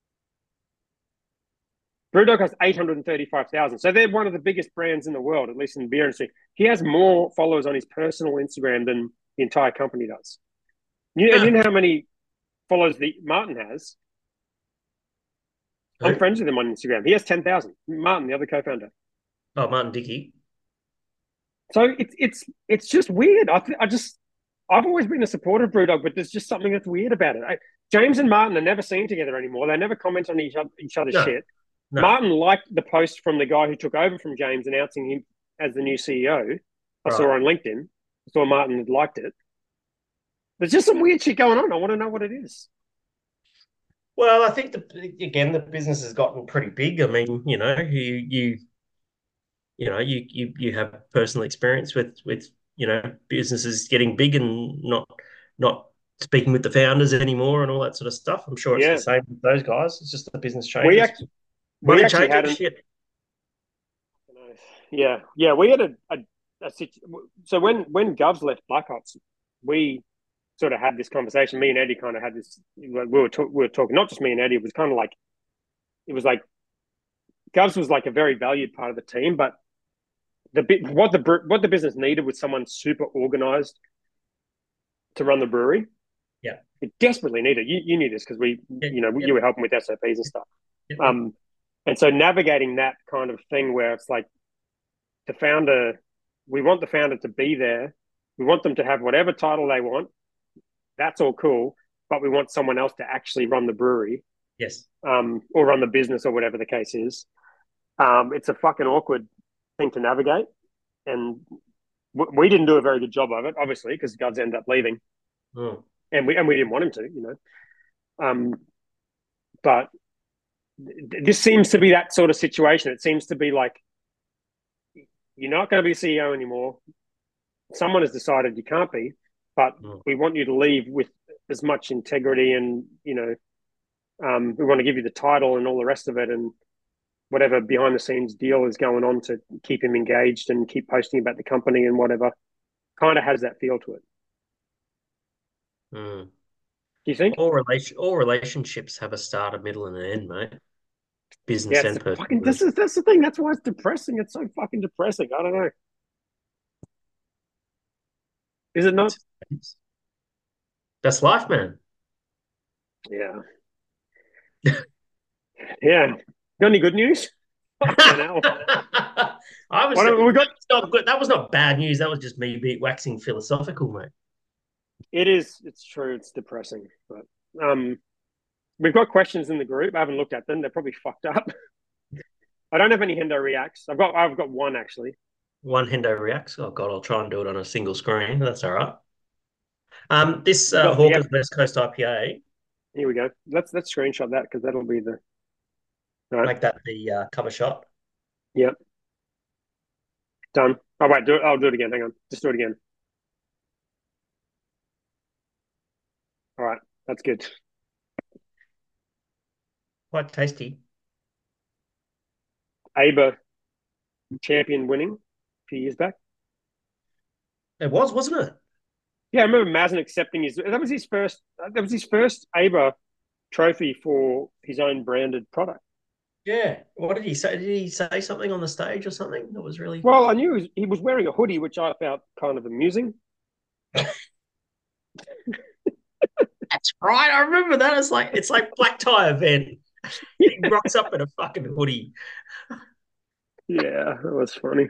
Brewdog has eight hundred thirty-five thousand. So they're one of the biggest brands in the world, at least in the beer industry. He has more followers on his personal Instagram than the entire company does. You, and you Huh. know how many followers the Martin has? I'm Who? friends with him on Instagram. He has ten thousand. Martin, the other co-founder. Oh, Martin Dickey. So it's it's it's just weird. I th- I just I've always been a supporter of Brewdog, but there's just something that's weird about it. I, James and Martin are never seen together anymore. They never comment on each other, each other's No, shit. no. Martin liked the post from the guy who took over from James announcing him as the new C E O. I saw Right. on LinkedIn. I saw Martin had liked it. There's just some weird shit going on. I want to know what it is. Well, I think the again the business has gotten pretty big. I mean, you know, you you you know you you you have personal experience with with you know businesses getting big and not not speaking with the founders anymore and all that sort of stuff. I'm sure it's the Yeah, same with those guys. It's just the business we changes. actually we Money actually had changes. an Shit. yeah yeah we had a, a, a so when when Govs left Black Ops, we sort of had this conversation. Me and Eddie kind of had this. We were talk, we were talking, not just me and Eddie. It was kind of like it was like Govs was like a very valued part of the team, but the bit what the what the business needed was someone super organized to run the brewery. Yeah. It desperately needed. You you knew this because we Yep. you know Yep. you were helping with S O Ps and stuff. Yep. Yep. Um, and so navigating that kind of thing where it's like the founder, we want the founder to be there. We want them to have whatever title they want. That's all cool, but we want someone else to actually run the brewery, Yes. um, or run the business or whatever the case is. Um, it's a fucking awkward thing to navigate, and w- we didn't do a very good job of it, obviously, because Govs ended up leaving, Mm. and we and we didn't want him to, you know. Um, but th- this seems to be that sort of situation. It seems to be like you're not going to be C E O anymore. Someone has decided you can't be, but Mm. we want you to leave with as much integrity, and you know, um, we want to give you the title and all the rest of it, and whatever behind the scenes deal is going on to keep him engaged and keep posting about the company and whatever. Kind of has that feel to it. Mm. Do you think? All relation all relationships have a start, a middle, and an end, mate. Yeah, Business it's and fucking. personal. This is that's the thing. That's why it's depressing. It's so fucking depressing. I don't know. Is it not? That's life, man. Yeah. Yeah. Got any good news? Fucking hell. I was Why don't we got? that's not good. That was not bad news. That was just me be waxing philosophical, mate. It is. It's true. It's depressing, but um, we've got questions in the group. I haven't looked at them. They're probably fucked up. I don't have any Hendo reacts. I've got. I've got one actually. One Hendo reacts. Oh god, I'll try and do it on a single screen. That's all right. Um, this We've uh, got the Hawker's app. West Coast I P A, Here we go. Let's let's screenshot that because that'll be the. All right. make that the uh, cover shot. Yep. Done. Oh wait. Do it. I'll do it again. Hang on. Just do it again. All right. That's good. Quite tasty. Aber champion winning a few years back. It was, wasn't it? Yeah, I remember Mazen accepting his. That was his first. That was his first Aber trophy for his own branded product. Yeah. What did he say? Did he say something on the stage or something that was really? Well, I knew he was, he was wearing a hoodie, which I found kind of amusing. That's right. I remember that. It's like it's like black tie event. He rocks up in a fucking hoodie. Yeah, that was funny.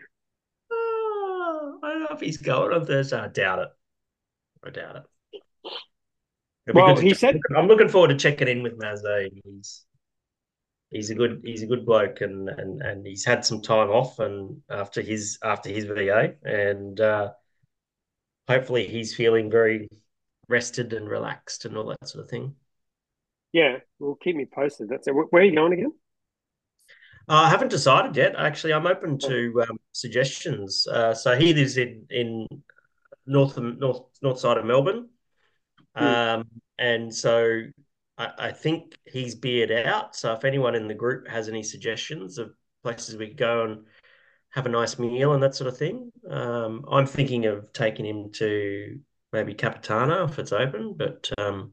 Oh, I don't know if he's going on Thursday. I doubt it. I doubt it. It'll be Well, good he to. said, I'm looking forward to checking in with Mazzo. He's he's a good he's a good bloke, and and and he's had some time off and after his after his V A, and uh, hopefully he's feeling very rested and relaxed and all that sort of thing. yeah, well, keep me posted. That's it. Where are you going again? Uh, I haven't decided yet. Actually, I'm open Oh, to um, suggestions. Uh, so he lives in in north north north side of Melbourne, hmm. um, and so I, I think he's beard out. So if anyone in the group has any suggestions of places we could go and have a nice meal and that sort of thing, um, I'm thinking of taking him to maybe Capitano if it's open. But um,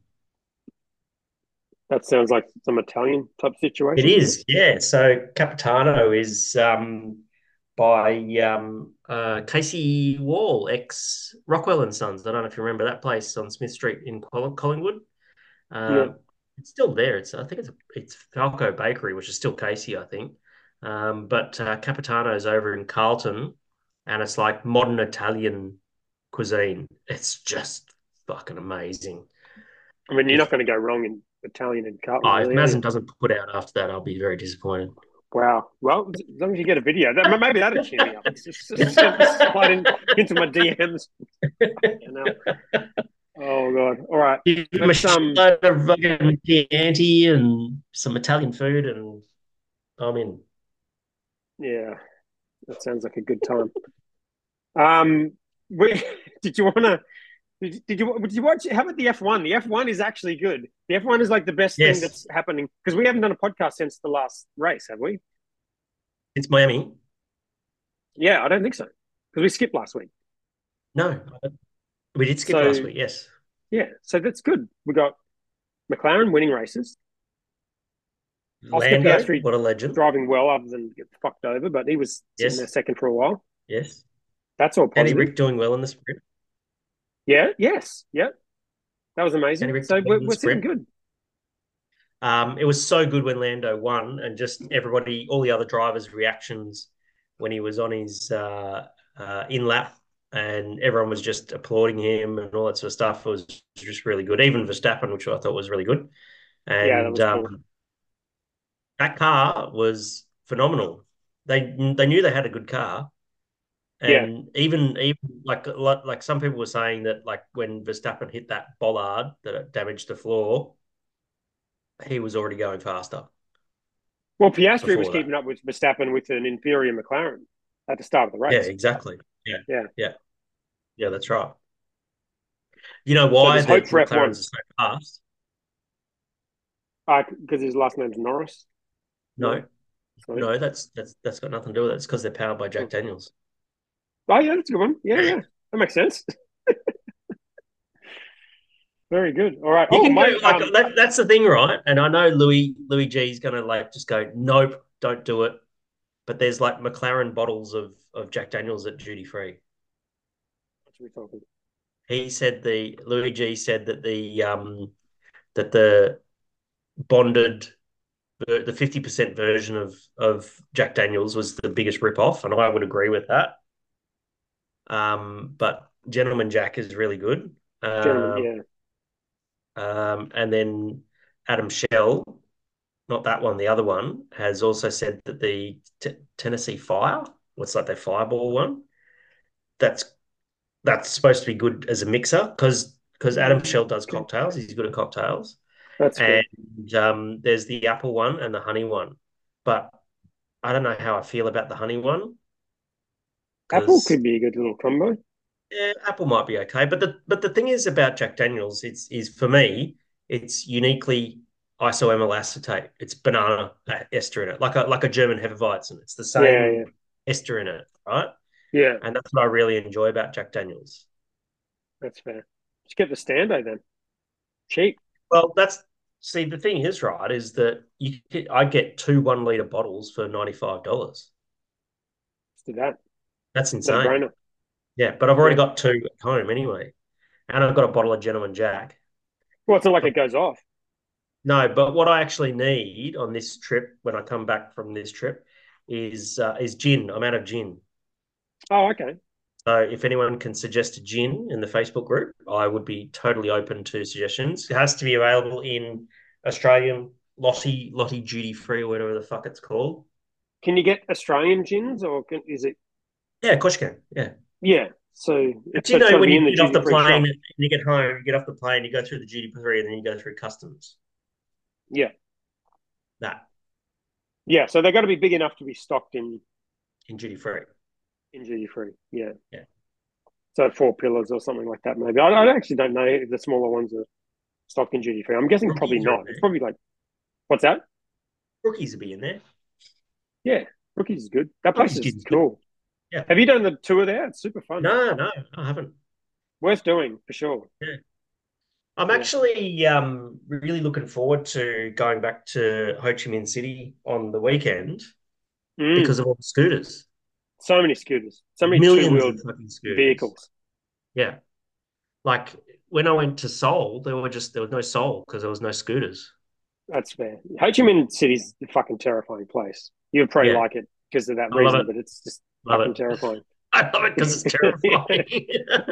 That sounds like some Italian type it situation, doesn't it? is, yeah. So Capitano is um, by um, uh, Casey Wall, ex Rockwell and Sons. I don't know if you remember that place on Smith Street in Collingwood. Yeah. Uh, it's still there. It's I think it's it's Falco Bakery, which is still Casey, I think. Um, but uh, Capitano's over in Carlton, and it's like modern Italian cuisine. It's just fucking amazing. I mean, you're not If going to go wrong in Italian and Carlton, oh, if really, are you? Mazen doesn't put out after that, I'll be very disappointed. Wow. Well, as long as you get a video, that, maybe that'll cheer me up. It's just, just slide in, into my D Ms. You know. Oh God. All right. Give him a Let's um. shitload of fucking Chianti and some Italian food, and I'm in. Yeah, that sounds like a good time. Um. We did you want to? Did, did you did you watch? How about the F one? The F one is actually good. The F one is like the best thing Yes, that's happening because we haven't done a podcast since the last race, have we? it's Miami. Yeah, I don't think so because we skipped last week. No, we did skip last So week. Yes. yeah, so that's good. We got McLaren winning races. Oscar Lando, Piastri what a legend. driving well, other than get fucked over, but he was sitting there Yes, second for a while. yes. That's all Danny positive. Rick doing well in the sprint. Yeah. Yes. Yeah. That was Danny amazing. Rick So doing well we're, in the we're sitting sprint. good. Um, it was so good when Lando won, and just everybody, all the other drivers' reactions when he was on his uh, uh, in lap, and everyone was just applauding him and all that sort of stuff. It was just really good. Even Verstappen, which I thought was really good, Yeah, that and was cool. um, that car was phenomenal. They they knew they had a good car, Yeah. and even even like like like some people were saying that like when Verstappen hit that bollard that it damaged the floor, he was already going faster Well, Piastri was before that. keeping up with Verstappen with an inferior McLaren at the start of the Yeah, race. exactly. Yeah, Yeah. yeah, yeah. That's right. You know So why there's the hope for McLarens F one are so fast? because uh, his last name's Norris. No, No, sorry. no. That's that's that's got nothing to do with it. It's because they're powered by Oh. Jack Daniels. Oh, yeah, that's a good one. Yeah, yeah. That makes sense. Very good. All right. You Oh, can my do like um that, that's the thing, right? And I know Louis Louis G is gonna like just go, nope, don't do it. But there's like McLaren bottles of of Jack Daniels at duty free. what are we talking? He said the Louis G said that the um that the bonded the fifty percent version of of Jack Daniels was the biggest rip off, and I would agree with that. Um, but Gentleman Jack is really good. Gentlemen, Uh, yeah. um, and then Adam Shell, not that one, the other one, has also said that the t- Tennessee Fire, what's like their Fireball one, that's that's supposed to be good as a mixer because because Adam Mm, Shell does okay. cocktails. He's good at cocktails. That's And fair. um, there's the apple one and the honey one. But I don't know how I feel about the honey one Apple because could be a good little combo. yeah, apple might be okay. But the but the thing is about Jack Daniels, it's is for me, it's uniquely isoamyl acetate. It's banana ester in it, like a like a German Hefeweizen. It's the Yeah, same yeah. ester in it, right? Yeah, And that's what I really enjoy about Jack Daniels. that's fair. Just get the Stando then. Cheap. Well, that's See, the thing is, right, is that you get, I get two one liter bottles for ninety-five dollars. Let's do that. That's No insane. brainer. Yeah, but I've already Yeah. got two at home anyway. And I've got a bottle of Gentleman Jack. Well, it's not like But it goes off. no, but what I actually need on this trip when I come back from this trip is uh, is gin. I'm out of gin. Oh, okay. So if anyone can suggest a gin in the Facebook group, I would be totally open to suggestions. It has to be available in Australian Lottie Lottie duty free or whatever the fuck it's called. Can you get Australian gins, or can, is it? Yeah, of course you can. Yeah. Yeah. So, But it, you but it's know, got to when be you in the get off duty the free plane shop. and you get home, you get off the plane, you go through the duty free, and then you go through customs. Yeah. That Yeah. So they got to be big enough to be stocked in in duty free. in duty free. Yeah. Yeah. So four pillars or something like that. Maybe I, I actually don't know if the smaller ones are stocked in duty free. I'm guessing probably Rookies are in not. It's there. probably like what's that? Rookies will be in there. Yeah. Rookies is good. That place Rookies is gin's good. cool. Yeah. Have you done the tour there? It's super fun. No, no, I haven't. Worth doing for sure. Yeah. I'm Yeah. actually um, really looking forward to going back to Ho Chi Minh City on the weekend because Mm. of all the scooters. So many scooters. So many two Millions of wheeled fucking scooters. vehicles. Yeah. Like when I went to Seoul, there were just there was no Seoul because there was no scooters. That's fair. Ho Chi Minh City's a fucking terrifying place. You'd probably Yeah. like it because of that I love reason, it. but it's just Love fucking it. terrifying. I love it because it's terrifying.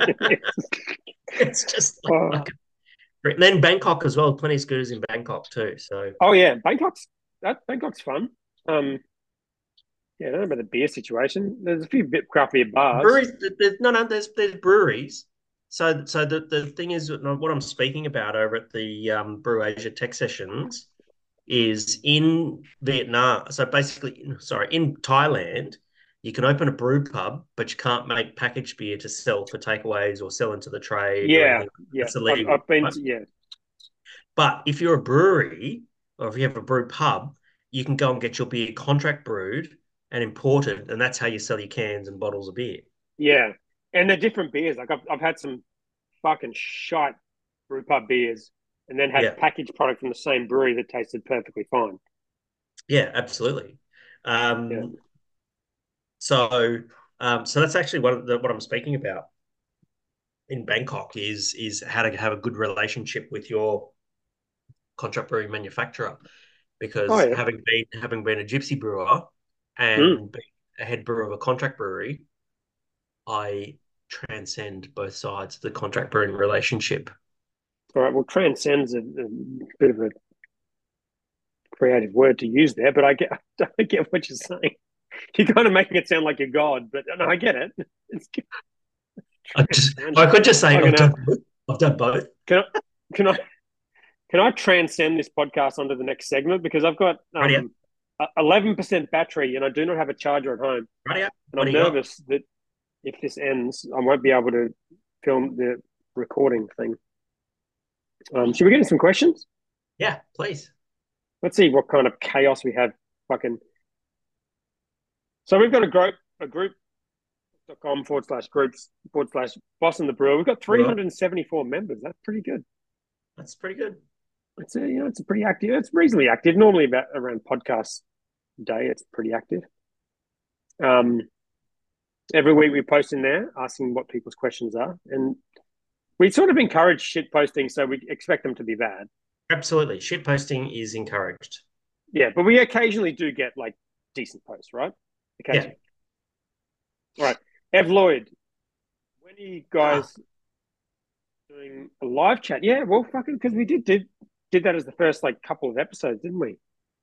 It's just like oh. fucking. And then Bangkok as well. Plenty of scooters in Bangkok too. So oh yeah, Bangkok's that Bangkok's fun. Um, yeah, I don't know about the beer situation. There's a few bit craft beer bars. breweries, there's, no, no, there's there's breweries. So, so the, the thing is, what I'm speaking about over at the um, Brew Asia Tech Sessions is in Vietnam. So basically, sorry, in Thailand, you can open a brew pub, but you can't make packaged beer to sell for takeaways or sell into the trade or Yeah, anything. yeah. That's I've, illegal. I've been Right? to yeah. But if you're a brewery or if you have a brew pub, you can go and get your beer contract brewed and imported, and that's how you sell your cans and bottles of beer. Yeah, and they're different beers. Like I've I've had some fucking shite brew pub beers, and then Yeah, had packaged product from the same brewery that tasted perfectly fine. yeah, absolutely. Yeah, Um, so, um, so that's actually what the, what I'm speaking about in Bangkok is is how to have a good relationship with your contract brewing manufacturer, oh because yeah, having been having been a gypsy brewer mm. and being a head brewer of a contract brewery, I transcend both sides of the contract brewing relationship. All right. Well, transcends a, a bit of a creative word to use there, but I get I get what you're saying. You're kind of making it sound like you're God, but no, I get it. It's I just transcend. I could just say Fucking I've hell. done both. I've done both. Can I can I can I transcend this podcast onto the next segment because I've got Ready up, um eleven percent battery and I do not have a charger at home, ready up. and What I'm do you got? nervous that if this ends, I won't be able to film the recording thing. Um, should we get into some questions? Yeah, please. Let's see what kind of chaos we have. Fucking. So we've got a group, a group dot com forward slash groups forward slash boss and the brewer. We've got Brewer. three hundred seventy-four members. That's pretty good. That's pretty good. It's a, you know, it's a pretty active. It's reasonably active. Normally about around podcast day, it's pretty active. Um, every week we post in there asking what people's questions are, and we sort of encourage shit posting, so we expect them to be bad. Absolutely. Shit posting is encouraged. Yeah, but we occasionally do get like decent posts, right? Yeah. Occasionally. All right, Ev Lloyd, when are you Ah, guys doing a live chat? Yeah, well, fucking because we did did did that as the first like couple of episodes, didn't we?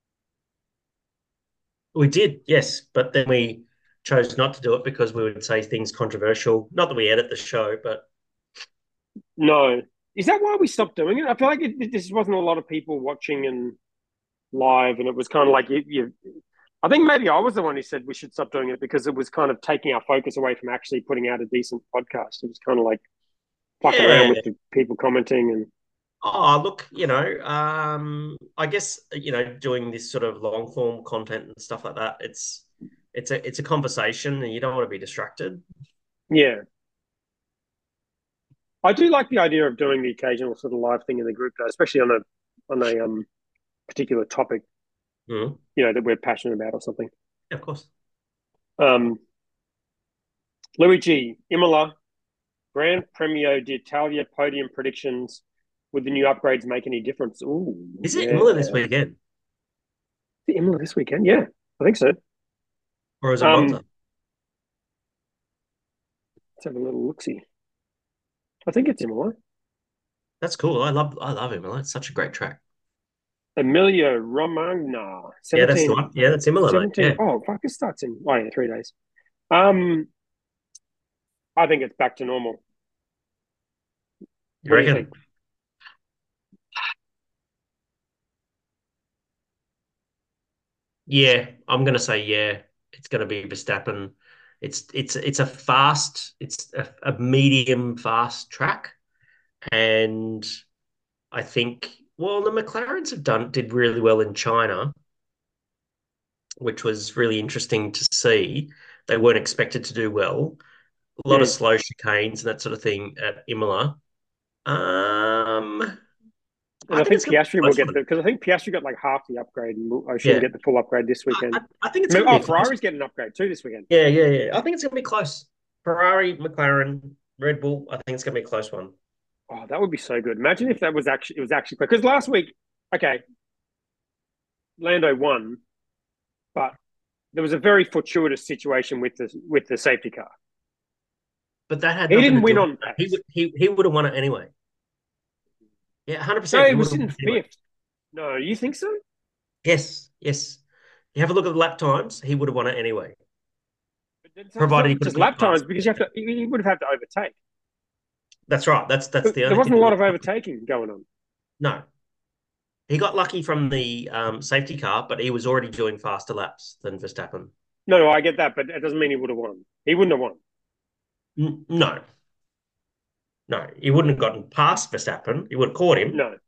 we did, yes, but then we chose not to do it because we would say things controversial. Not that we edit the show, but No, is that why we stopped doing it? I feel like it, this wasn't a lot of people watching and live, and it was kind of like you, you. I think maybe I was the one who said we should stop doing it because it was kind of taking our focus away from actually putting out a decent podcast. It was kind of like fucking around yeah. with the people commenting and Oh, look, you know, um, I guess you know, doing this sort of long form content and stuff like that, it's it's a it's a conversation, and you don't want to be distracted. yeah. I do like the idea of doing the occasional sort of live thing in the group, though, especially on a on a um particular topic, Mm. you know, that we're passionate about or something. Yeah, of course. Um, Luigi Imola Grand Premio d'Italia podium predictions. Would the new upgrades make any difference? Oh, Is it yeah. Imola this weekend? The Imola this weekend? Yeah, I think so. Or is it Um, Monza? let's have a little look-see. I think it's Imola. That's cool. I love I love Imola. It's such a great track. Emilia Romagna, Yeah, that's the seventeen, one. Yeah, that's Imola, mate. seventeen. Yeah. Oh, fuck, it starts in, oh, yeah, three days. Um, I think it's back to normal. You What do you think? reckon? Yeah, I'm gonna say yeah. It's gonna be Verstappen. It's it's it's a fast, it's a, a medium fast track, and I think well the McLarens have done did really well in China, which was really interesting to see. They weren't expected to do well. A lot of Mm. slow chicanes and that sort of thing at Imola. Um, And I I think think it's gonna be Piastri a will close get one. the, because I think Piastri got like half the upgrade and I shouldn't Yeah, get the full upgrade this I, weekend. I, I think it's Maybe, gonna be oh, a close Ferrari's one. getting an upgrade too this weekend. Yeah, yeah, yeah. I think it's gonna be close. Ferrari, McLaren, Red Bull. I think it's gonna be a close one. Oh, that would be so good. Imagine if that was actually, it was actually, because last week, okay, Lando won, but there was a very fortuitous situation with the with the safety car. But that had He nothing didn't to do win with on that. He pace. would he he would have won it anyway. Yeah, one hundred No, percent. he He would was have in won it anyway. fifth. No, you think so? Yes, yes. You have a look at the lap times. He would have won it anyway, But it's not, it's provided he not could have just got lap times past. because you have to. He would have had to overtake. That's right. That's that's the There only thing. wasn't a lot of overtaking going on. No, he got lucky from the um, safety car, but he was already doing faster laps than Verstappen. No, no, I get that, but it doesn't mean he would have won. He wouldn't have won. N- no, no, he wouldn't have gotten past Verstappen. He would have caught him. No.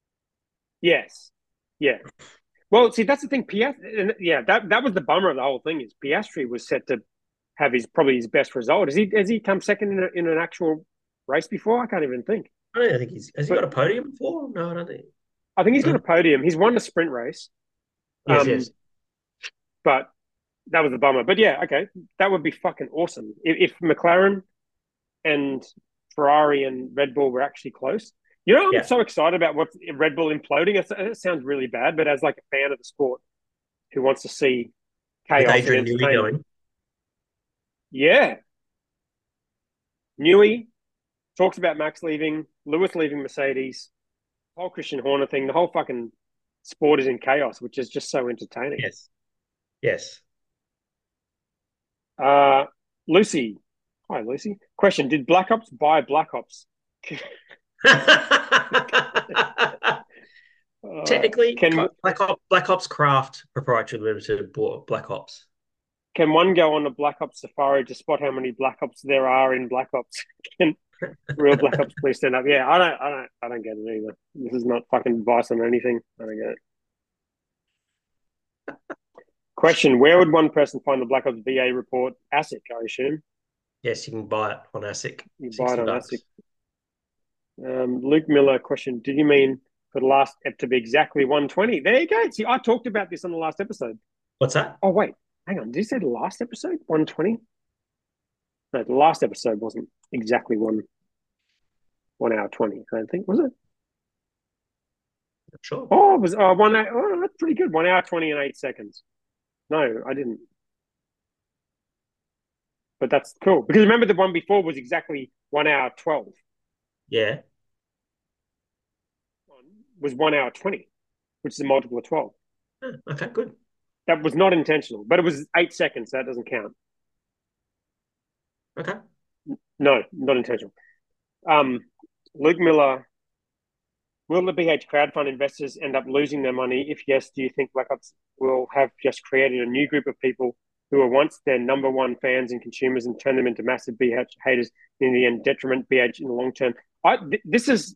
Yes. Yeah. Well, see, that's the thing. Piastri, yeah, that that was the bummer of the whole thing is Piastri was set to have his probably his best result. Has he has he come second in, a, in an actual race before? I can't even think. I don't think he's has he But got a podium before? No, I don't think. I think he's got No? a podium. He's won the sprint race. Yes, Um, yes. but that was the bummer. But yeah, okay, that would be fucking awesome if, if McLaren and Ferrari and Red Bull were actually close. You know, I'm Yeah. so excited about what Red Bull imploding. It, it sounds really bad, but as like a fan of the sport who wants to see With chaos and Adrian Newey entertainment, going. yeah, Newey talks about Max leaving, Lewis leaving Mercedes, the whole Christian Horner thing, the whole fucking sport is in chaos, which is just so entertaining. Yes. Yes. Uh, Lucy, hi Lucy. Question: Did Black Ops buy Black Ops? uh, Technically, can Black Ops, Black Ops Craft Proprietary Limited bought Black Ops. can one go on a Black Ops safari to spot how many Black Ops there are in Black Ops? Can real Black Ops please stand up? Yeah, I don't, I don't, I don't get it either. This is not fucking advice on anything. I don't get it. Question: Where would one person find the Black Ops V A report? ASIC, I assume. Yes, you can buy it on ASIC, You buy it sixty on bucks. ASIC. Um, Luke Miller, question: Did you mean for the last ep to be exactly one twenty? There you go. See, I talked about this on the last episode. What's that? Oh wait, hang on. Did you say the last episode one twenty? No, the last episode wasn't exactly one one hour twenty. I don't think was it. Not sure. Oh, it was uh, one hour. Oh, that's pretty good. One hour twenty and eight seconds. No, I didn't. But that's cool because remember the one before was exactly one hour twelve. Yeah. One was one hour twenty, which is a multiple of twelve. Oh, okay, good. That was not intentional, but it was eight seconds. So that doesn't count. Okay. No, not intentional. Um, Luke Miller, will the B H crowdfund investors end up losing their money? If yes, do you think Black Ops will have just created a new group of people who were once their number one fans and consumers and turn them into massive B H haters in the end, detriment B H in the long term? I th- this is,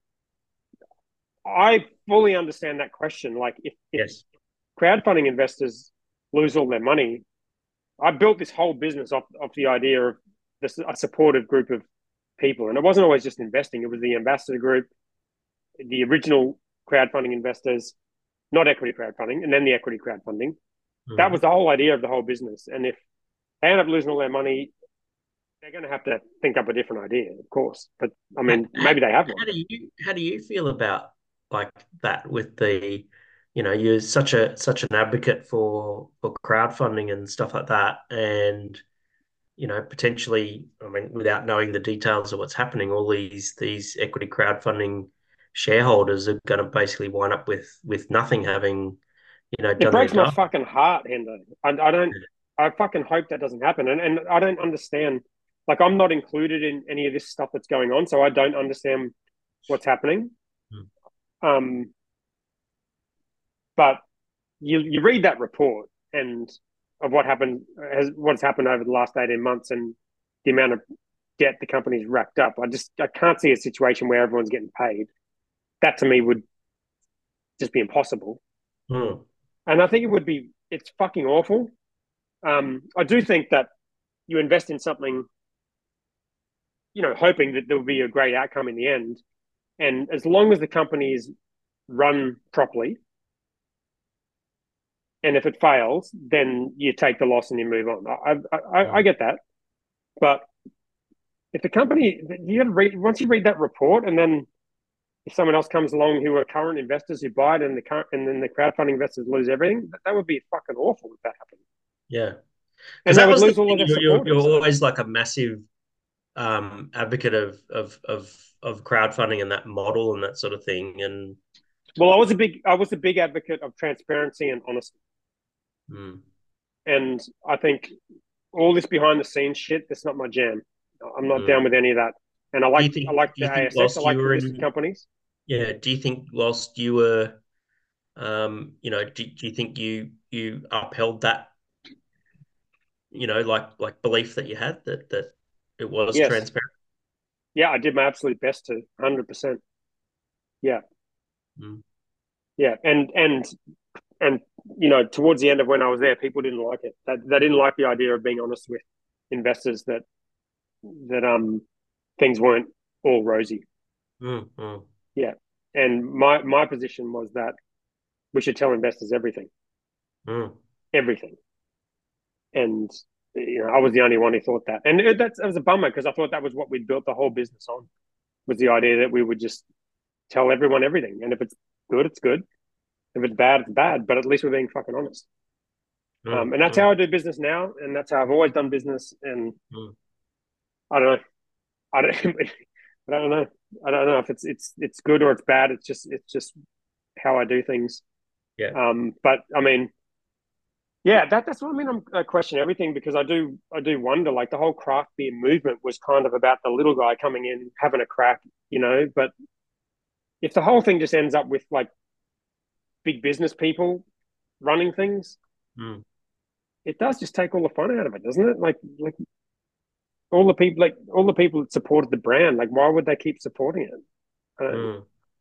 I fully understand that question. Like, if, if Yes. crowdfunding investors lose all their money, I built this whole business off off the idea of this a supportive group of people, and it wasn't always just investing; it was the ambassador group, the original crowdfunding investors, not equity crowdfunding, and then the equity crowdfunding. Mm. That was the whole idea of the whole business. And if they end up losing all their money, they're going to have to think up a different idea, of course. But I mean, how, maybe they have one. How do you how do you feel about like that with the, you know, you're such a such an advocate for for crowdfunding and stuff like that, and you know, potentially, I mean, without knowing the details of what's happening, all these these equity crowdfunding shareholders are going to basically wind up with with nothing, having, you know, it done breaks their my fucking heart, Hendo. I, I don't. I fucking hope that doesn't happen, and and I don't understand. Like, I'm not included in any of this stuff that's going on, so I don't understand what's happening. Hmm. Um, but you you read that report and of what happened has what's happened over the last eighteen months and the amount of debt the company's racked up. I just I can't see a situation where everyone's getting paid. That to me would just be impossible. Hmm. And I think it would be it's fucking awful. Um, I do think that you invest in something, you know, hoping that there will be a great outcome in the end. And as long as the company is run properly, and if it fails, then you take the loss and you move on. I I, I get that, but if the company, you got to read once you read that report, and then if someone else comes along who are current investors who buy it, and the current, and then the crowdfunding investors lose everything, that, that would be fucking awful if that happened. Yeah, and they would lose all of their you're, supporters. You're always like a massive um, advocate of of of of crowdfunding and that model and that sort of thing. And well, I was a big I was a big advocate of transparency and honesty. Mm. And I think all this behind the scenes shit, that's not my jam. I'm not mm. down with any of that. And I like think, I like the A S X. I like the listed in, companies. Yeah. Do you think whilst you were, um, you know, do, do you think you you upheld that, you know, like like belief that you had that that it was yes. transparent? Yeah, I did my absolute best to one hundred percent. Yeah. Mm. Yeah, and and and you know, towards the end of when I was there, people didn't like it. They, they didn't like the idea of being honest with investors that that um things weren't all rosy. Mm, mm. Yeah, and my my position was that we should tell investors everything, mm. everything. And you know, I was the only one who thought that, and it, that's, that was a bummer because I thought that was what we'd built the whole business on, was the idea that we would just tell everyone everything, and if it's good, it's good. If it's bad, it's bad. But at least we're being fucking honest. Mm, um, and that's mm. how I do business now, and that's how I've always done business. And mm. I don't know, I don't, I don't know, I don't know if it's it's it's good or it's bad. It's just it's just how I do things. Yeah. Um. But I mean, yeah, that that's what I mean. I'm, I question everything because I do I do wonder. Like the whole craft beer movement was kind of about the little guy coming in having a crack, you know. But if the whole thing just ends up with like big business people running things, mm. it does just take all the fun out of it, doesn't it? Like, like all the people, like all the people that supported the brand, like why would they keep supporting it? Mm.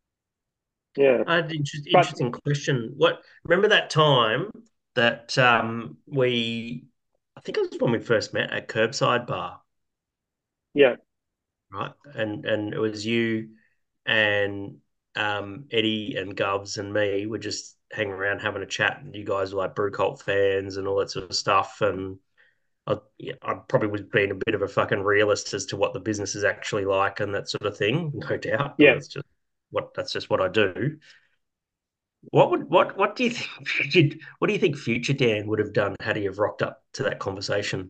Yeah, uh, interesting, but, interesting question. What remember that time that um, we, I think it was when we first met at Curbside Bar. Yeah, right, and and it was you and um, Eddie and Govs and me were just hanging around having a chat, and you guys were like brew cult fans and all that sort of stuff. And I, yeah, I probably was being a bit of a fucking realist as to what the business is actually like and that sort of thing, no doubt. Yeah, that's just what that's just what I do. What would what what do you think? What do you think future Dan would have done had he have rocked up to that conversation?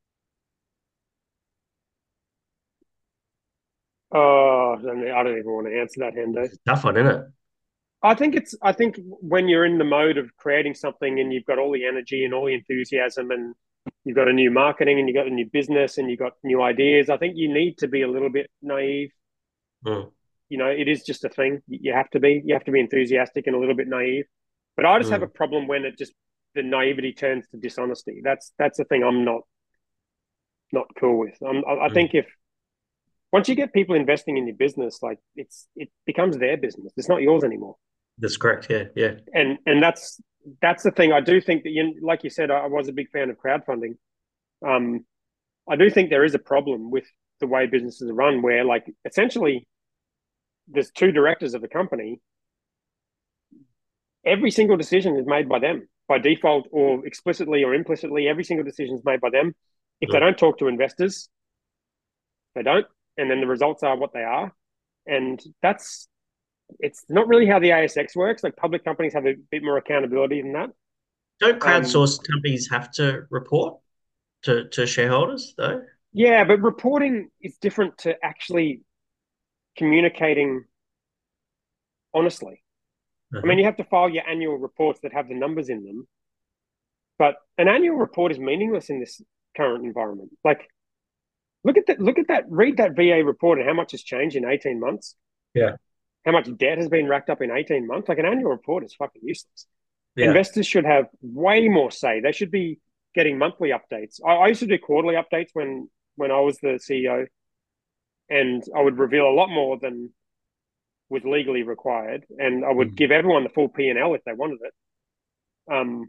Oh, I don't even want to answer that, Hendo. It's a tough one, isn't it? I think it's. I think when you're in the mode of creating something and you've got all the energy and all the enthusiasm, and you've got a new marketing and you've got a new business and you've got new ideas, I think you need to be a little bit naive. Mm. You know, it is just a thing. You have to be. You have to be enthusiastic and a little bit naive. But I just mm. have a problem when it just the naivety turns to dishonesty. That's that's the thing I'm not not cool with. I'm, I, I mm. think if once you get people investing in your business, like it's it becomes their business. It's not yours anymore. That's correct. Yeah, yeah. And and that's that's the thing. I do think that, you, like you said, I was a big fan of crowdfunding. Um, I do think there is a problem with the way businesses are run, where like essentially there's two directors of a company, every single decision is made by them by default or explicitly or implicitly. Every single decision is made by them. If they Mm. don't talk to investors, they don't, and then the results are what they are. And that's it's not really how the A S X works. Like public companies have a bit more accountability than that. Don't Um, crowdsourced companies have to report to, to shareholders, though? yeah, but reporting is different to actually communicating honestly. I Uh-huh. mean, you have to file your annual reports that have the numbers in them, but an annual report is meaningless in this current environment. Like, look at that, look at that, read that V A report and how much has changed in eighteen months, Yeah. how much debt has been racked up in eighteen months. Like, an annual report is fucking useless. Yeah. Investors should have way more say. They should be getting monthly updates. I, I used to do quarterly updates when when I was the C E O, and I would reveal a lot more than was legally required, and I would Mm. give everyone the full P and L if they wanted it. Um,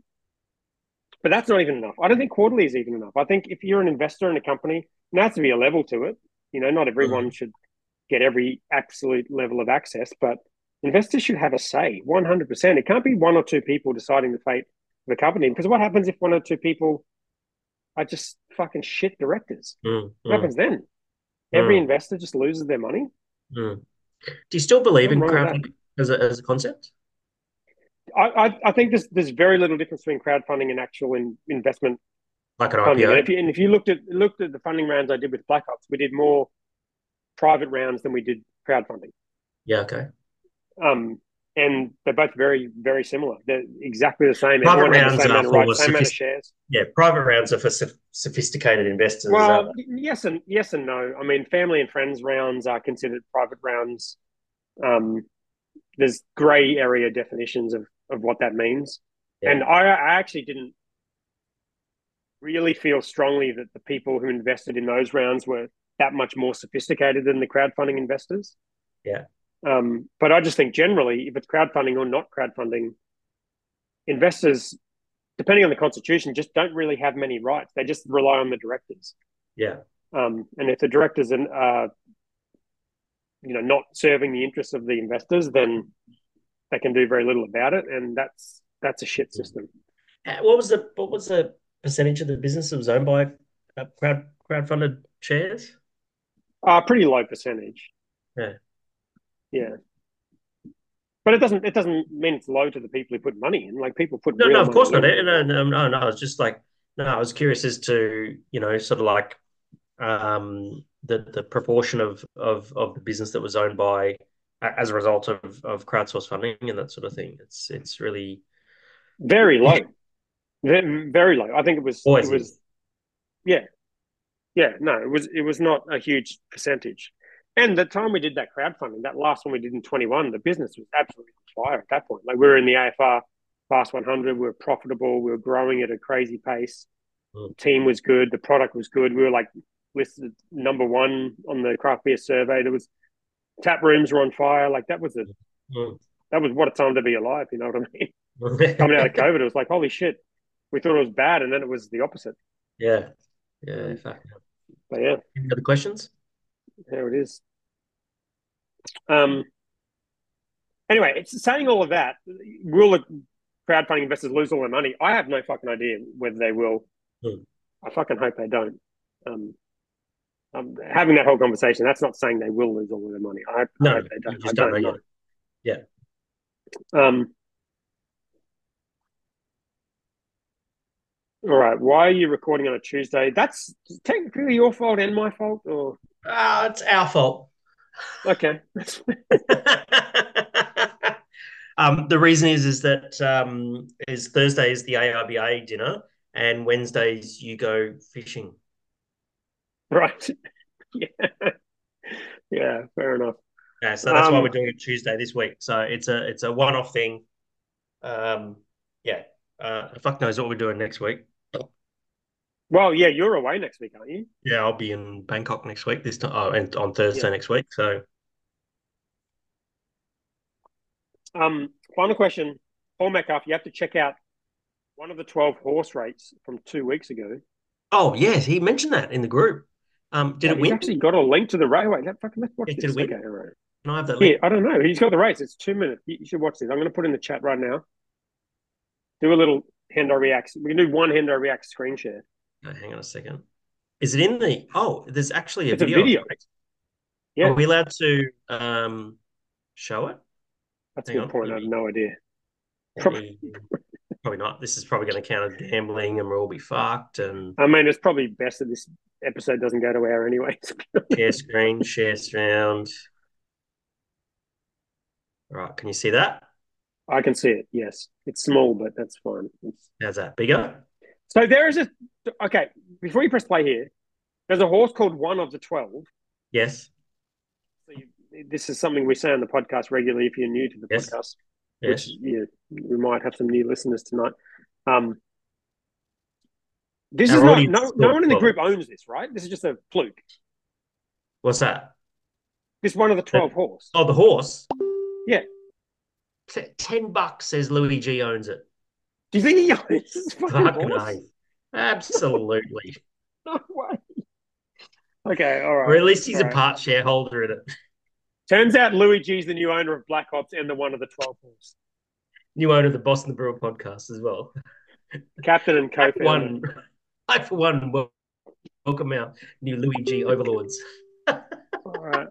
but that's not even enough. I don't think quarterly is even enough. I think if you're an investor in a company, there has to be a level to it. You know, not everyone Mm. should get every absolute level of access, but investors should have a say one hundred percent. It can't be one or two people deciding the fate of a company, because what happens if one or two people are just fucking shit directors? Mm. What Mm. happens then? Every Mm. investor just loses their money? Mm. Do you still believe Something in wrong with that. crowdfunding as a, as a concept? I, I, I think there's there's very little difference between crowdfunding and actual in, investment Like an funding. And I P O? if you and if you looked at looked at the funding rounds I did with Blackops, we did more private rounds than we did crowdfunding. Yeah, okay. Um, and they're both very very similar. They're exactly the same. Private Everyone had the rounds same are amount of for rights, same amount of sophist shares. yeah, private rounds are for soph- sophisticated investors. Is that Well, yes and yes and no. I mean, family and friends rounds are considered private rounds. Um, there's grey area definitions of of what that means, yeah, and I, I actually didn't really feel strongly that the people who invested in those rounds were that much more sophisticated than the crowdfunding investors. yeah. Um, but I just think generally, if it's crowdfunding or not crowdfunding, investors, depending on the constitution, just don't really have many rights. They just rely on the directors. Yeah. Um, and if the directors are, uh, you know, not serving the interests of the investors, then they can do very little about it, and that's that's a shit system. Uh, What was the what was the percentage of the business that was owned by uh, crowd crowdfunded shares? Uh, pretty low percentage. Yeah. Yeah. But it doesn't it doesn't mean it's low to the people who put money in. Like people put No, no, real of money course not. in. Eh, No, no, no, no. I was just like, no, I was curious as to, you know, sort of like um the the proportion of of of the business that was owned by as a result of of crowdsourced funding and that sort of thing. It's it's really Very low. Very low. I think it was it always was is. yeah. Yeah, no, it was it was not a huge percentage. And the time we did that crowdfunding, that last one we did in twenty-one, the business was absolutely on fire at that point. Like we were in the A F R Fast one hundred, we were profitable, we were growing at a crazy pace. Mm, The team was good, the product was good. We were like listed number one on the craft beer survey. There was tap rooms were on fire. Like that was a mm. that was what a time to be alive. You know what I mean? Coming out of Mm. COVID, it was like holy shit. We thought it was bad, and then it was the opposite. Yeah. Yeah. Um, Fact. but yeah, Any other questions? there it is. Um, anyway, it's saying all of that. Will the crowdfunding investors lose all their money? I have no fucking idea whether they will. Mm. I fucking hope they don't. Um, um, having that whole conversation, that's not saying they will lose all of their money. I hope, I No, hope they you don't. I just don't know don't know. yet. Yeah. Um, all right. Why are you recording on a Tuesday? That's technically your fault and my fault. Or Ah, it's our fault. okay. Um, the reason is is that um, is Thursday is the A I B A dinner, and Wednesdays you go fishing. Right. Yeah. Yeah. Fair enough. Yeah, so that's why we're Um, doing it Tuesday this week. So it's a it's a one off thing. Um, yeah, uh, fuck knows what we're doing next week. well, yeah, you're away next week, aren't you? Yeah, I'll be in Bangkok next week. This time, oh, and on Thursday Yeah. next week. So, Um, final question. Paul Metcalf, you have to check out one of the twelve horse rates from two weeks ago. oh yes, he mentioned that in the group. Um, did Yeah, it he's win? actually got a link to the race. Wait, let, fucking, let's watch Yeah, did it this. Okay, win? all right. Can I have that Here, link? I don't know. He's got the race. It's two minutes. You, you should watch this. I'm going to put in the chat right now. Do a little Hendo Reacts. We can do one Hendo Reacts screen share. Oh, hang on a second. Is it in the? Oh, there's actually a It's a video. video. Yeah. Are we allowed to um, show it? That's a Hang good on. point. I Let have me- no idea. let me- Probably not. This is probably going to count as gambling, and we'll all be fucked. And I mean, it's probably best that this episode doesn't go to air anyway. share screen, share sound. All right, can you see that? I can see it. Yes, it's small, but that's fine. It's... How's that? Bigger? So there is a okay. Before you press play here, there's a horse called One of the Twelve. Yes. So you, this is something we say on the podcast regularly. If you're new to the Yes. podcast, Yes. which yeah, we might have some new listeners tonight. Um, this Our is not audience no is no one in the twelve. group owns this, right? This is just a fluke. What's that? This One of the Twelve horse. Oh, the horse. Yeah. T- Ten bucks says Louis G owns it. Do you think he owns this fucking Fucking horse? A. Absolutely. No way. Okay, all right. Or at least he's all a right. part shareholder in it. Turns out Louis G's the new owner of Black Ops and the One of the Twelve horse. New owner of the Boston the Brewer podcast as well. Captain and I, for co-founder. one, I, for one, wel- welcome our new Louis G overlords. All right.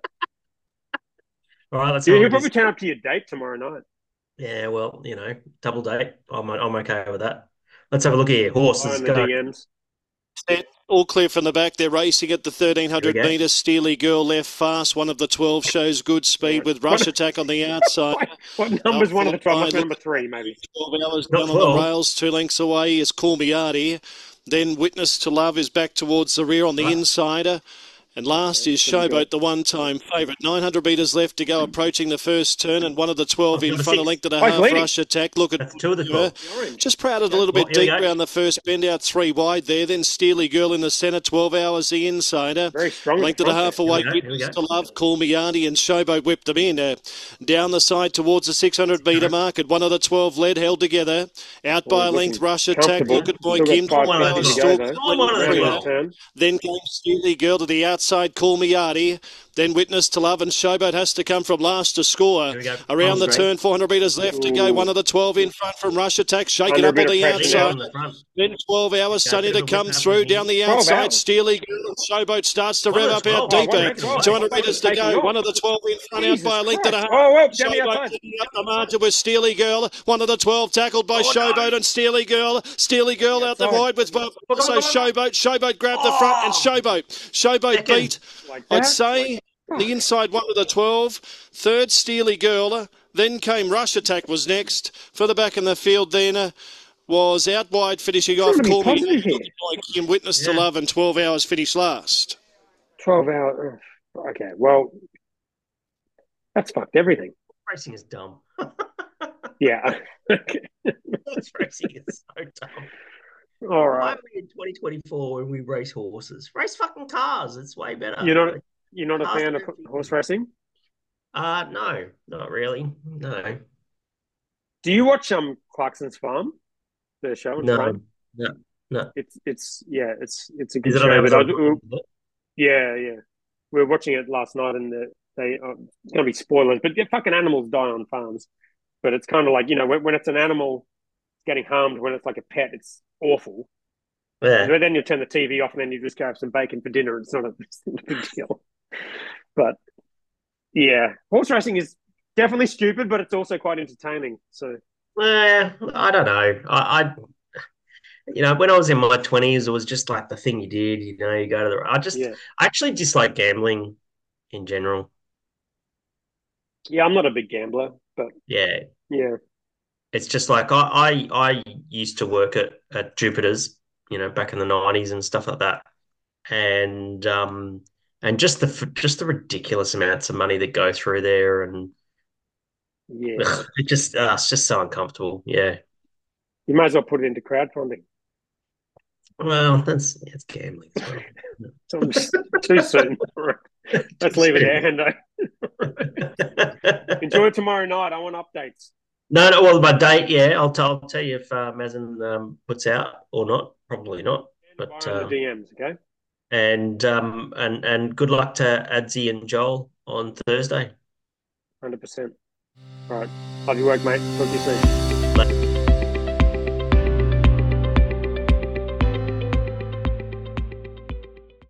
All right, let's Yeah, have a he'll look at probably this. turn up to your date tomorrow night. Yeah, well, you know, double date. I'm, I'm okay with that. Let's have a look here. Horses, On the go. D Ms. Set. All clear from the back. They're racing at the thirteen hundred Here we go. metres. Steely Girl left fast. One of the twelve shows good speed with Rush Attack on the outside. What, what number's Up One of the Twelve? Must be by- number three, maybe. twelve hours Not down on twelve. the rails. Two lengths away is Call Me Artie. Then Witness to Love is back towards the rear on the Right. insider. And last is pretty good. Showboat, the one-time favourite. nine hundred metres left to go, approaching the first turn, and one of the twelve Oh, in number front, a six. length and a Oh, he's half. leading. Rush Attack. Look at That's two of the her. twelve. The orange. Just crowded a little Well, bit here we deep go. around the first bend out three wide there. Then Steely Girl in the centre, twelve hours the insider. Very strong. Length and a half away, Here we go, here we Witness go. to Love, Call Me Auntie, and Showboat whipped them in. Uh, down the side towards the six hundred metre market. One of the twelve led held together. Out by a Well, length, looking Rush Attack. comfortable. Look at Boy Still got Kim. five One of twelve the hours to twelve. go, still though. Come on, one of the Very clear. last twelve. turn. Then came Steely Girl to the outside, Call Me Artie. Then Witness to Love, and Showboat has to come from last to score. Here we go. Around the Full turn, four hundred metres left to go. Ooh. One of the twelve in front from Rush Attack, shaking Under a up bit on of the pressure Leader now. outside. on the front. Then twelve hours, Yeah, Sunny bit to of a come whip through happening down the twelve outside. hours. Steely Girl and Showboat starts to One rev of up the out twelve. deeper. Oh, one of the twelve. two hundred Oh, metres to taking go. off. One of the twelve in front Jesus out by a length and a Christ. half. Oh, whoa, down the Showboat outside. getting up the margin with Steely Girl. One of the twelve tackled by Oh, Showboat no. and Steely Girl. Steely Girl out the Outside. wide with both. Look, Also look, look, look. Showboat. Showboat grabbed the front and Oh. Showboat. Showboat Second. beat. Like I'd that? say the inside one of the twelve. Third Steely Girl. Then came Rush Attack was next. Further back in the field then uh, was out wide finishing off. Trying to be Call Me positive here. like Kim Witness to Yeah. Love and twelve hours finished last. twelve hours. Okay, well, that's fucked everything. Racing is dumb. Yeah. Okay. Horse racing is so dumb. All Why right. are we in twenty twenty-four when we race horses? Race fucking cars. It's way better. You're not you're not a Cars fan are of everything. horse racing? Uh, no, not really. No. Do you watch um Clarkson's Farm, the show? on No. Prime? No. No. It's it's yeah, it's it's a good Is it show. on But I, Amazon? yeah, yeah. We were watching it last night, and the, they uh, it's gonna be spoilers, but yeah, fucking animals die on farms. But it's kind of like you know when, when it's an animal getting harmed, when it's like a pet, it's awful. Yeah. But then you turn the T V off, and then you just go have some bacon for dinner. It's not a, it's not a big deal. But yeah, horse racing is definitely stupid, but it's also quite entertaining. So Eh, I don't know. I, I, you know, when I was in my twenties, it was just like the thing you did. You know, you go to the. I just, yeah, I actually dislike gambling in general. yeah, I'm not a big gambler, but Yeah, yeah, it's just like I, I, I used to work at at Jupiter's, you know, back in the nineties and stuff like that, and um, and just the just the ridiculous amounts of money that go through there, and yeah. ugh, it just, uh, it's just so uncomfortable. Yeah. You might as well put it into crowdfunding. Well, that's it's gambling as well. So I'm just too soon. Let's leave it there, Hendo. Enjoy tomorrow night. I want updates. No, no. Well, my date, yeah, I'll, t- I'll tell you if uh, Mazen um, puts out or not. Probably not. But Fire on uh, the D Ms, okay? and um and and good luck to Adzi and Joel on Thursday. one hundred percent. All right. Love your work, mate. Talk to you soon. Bye.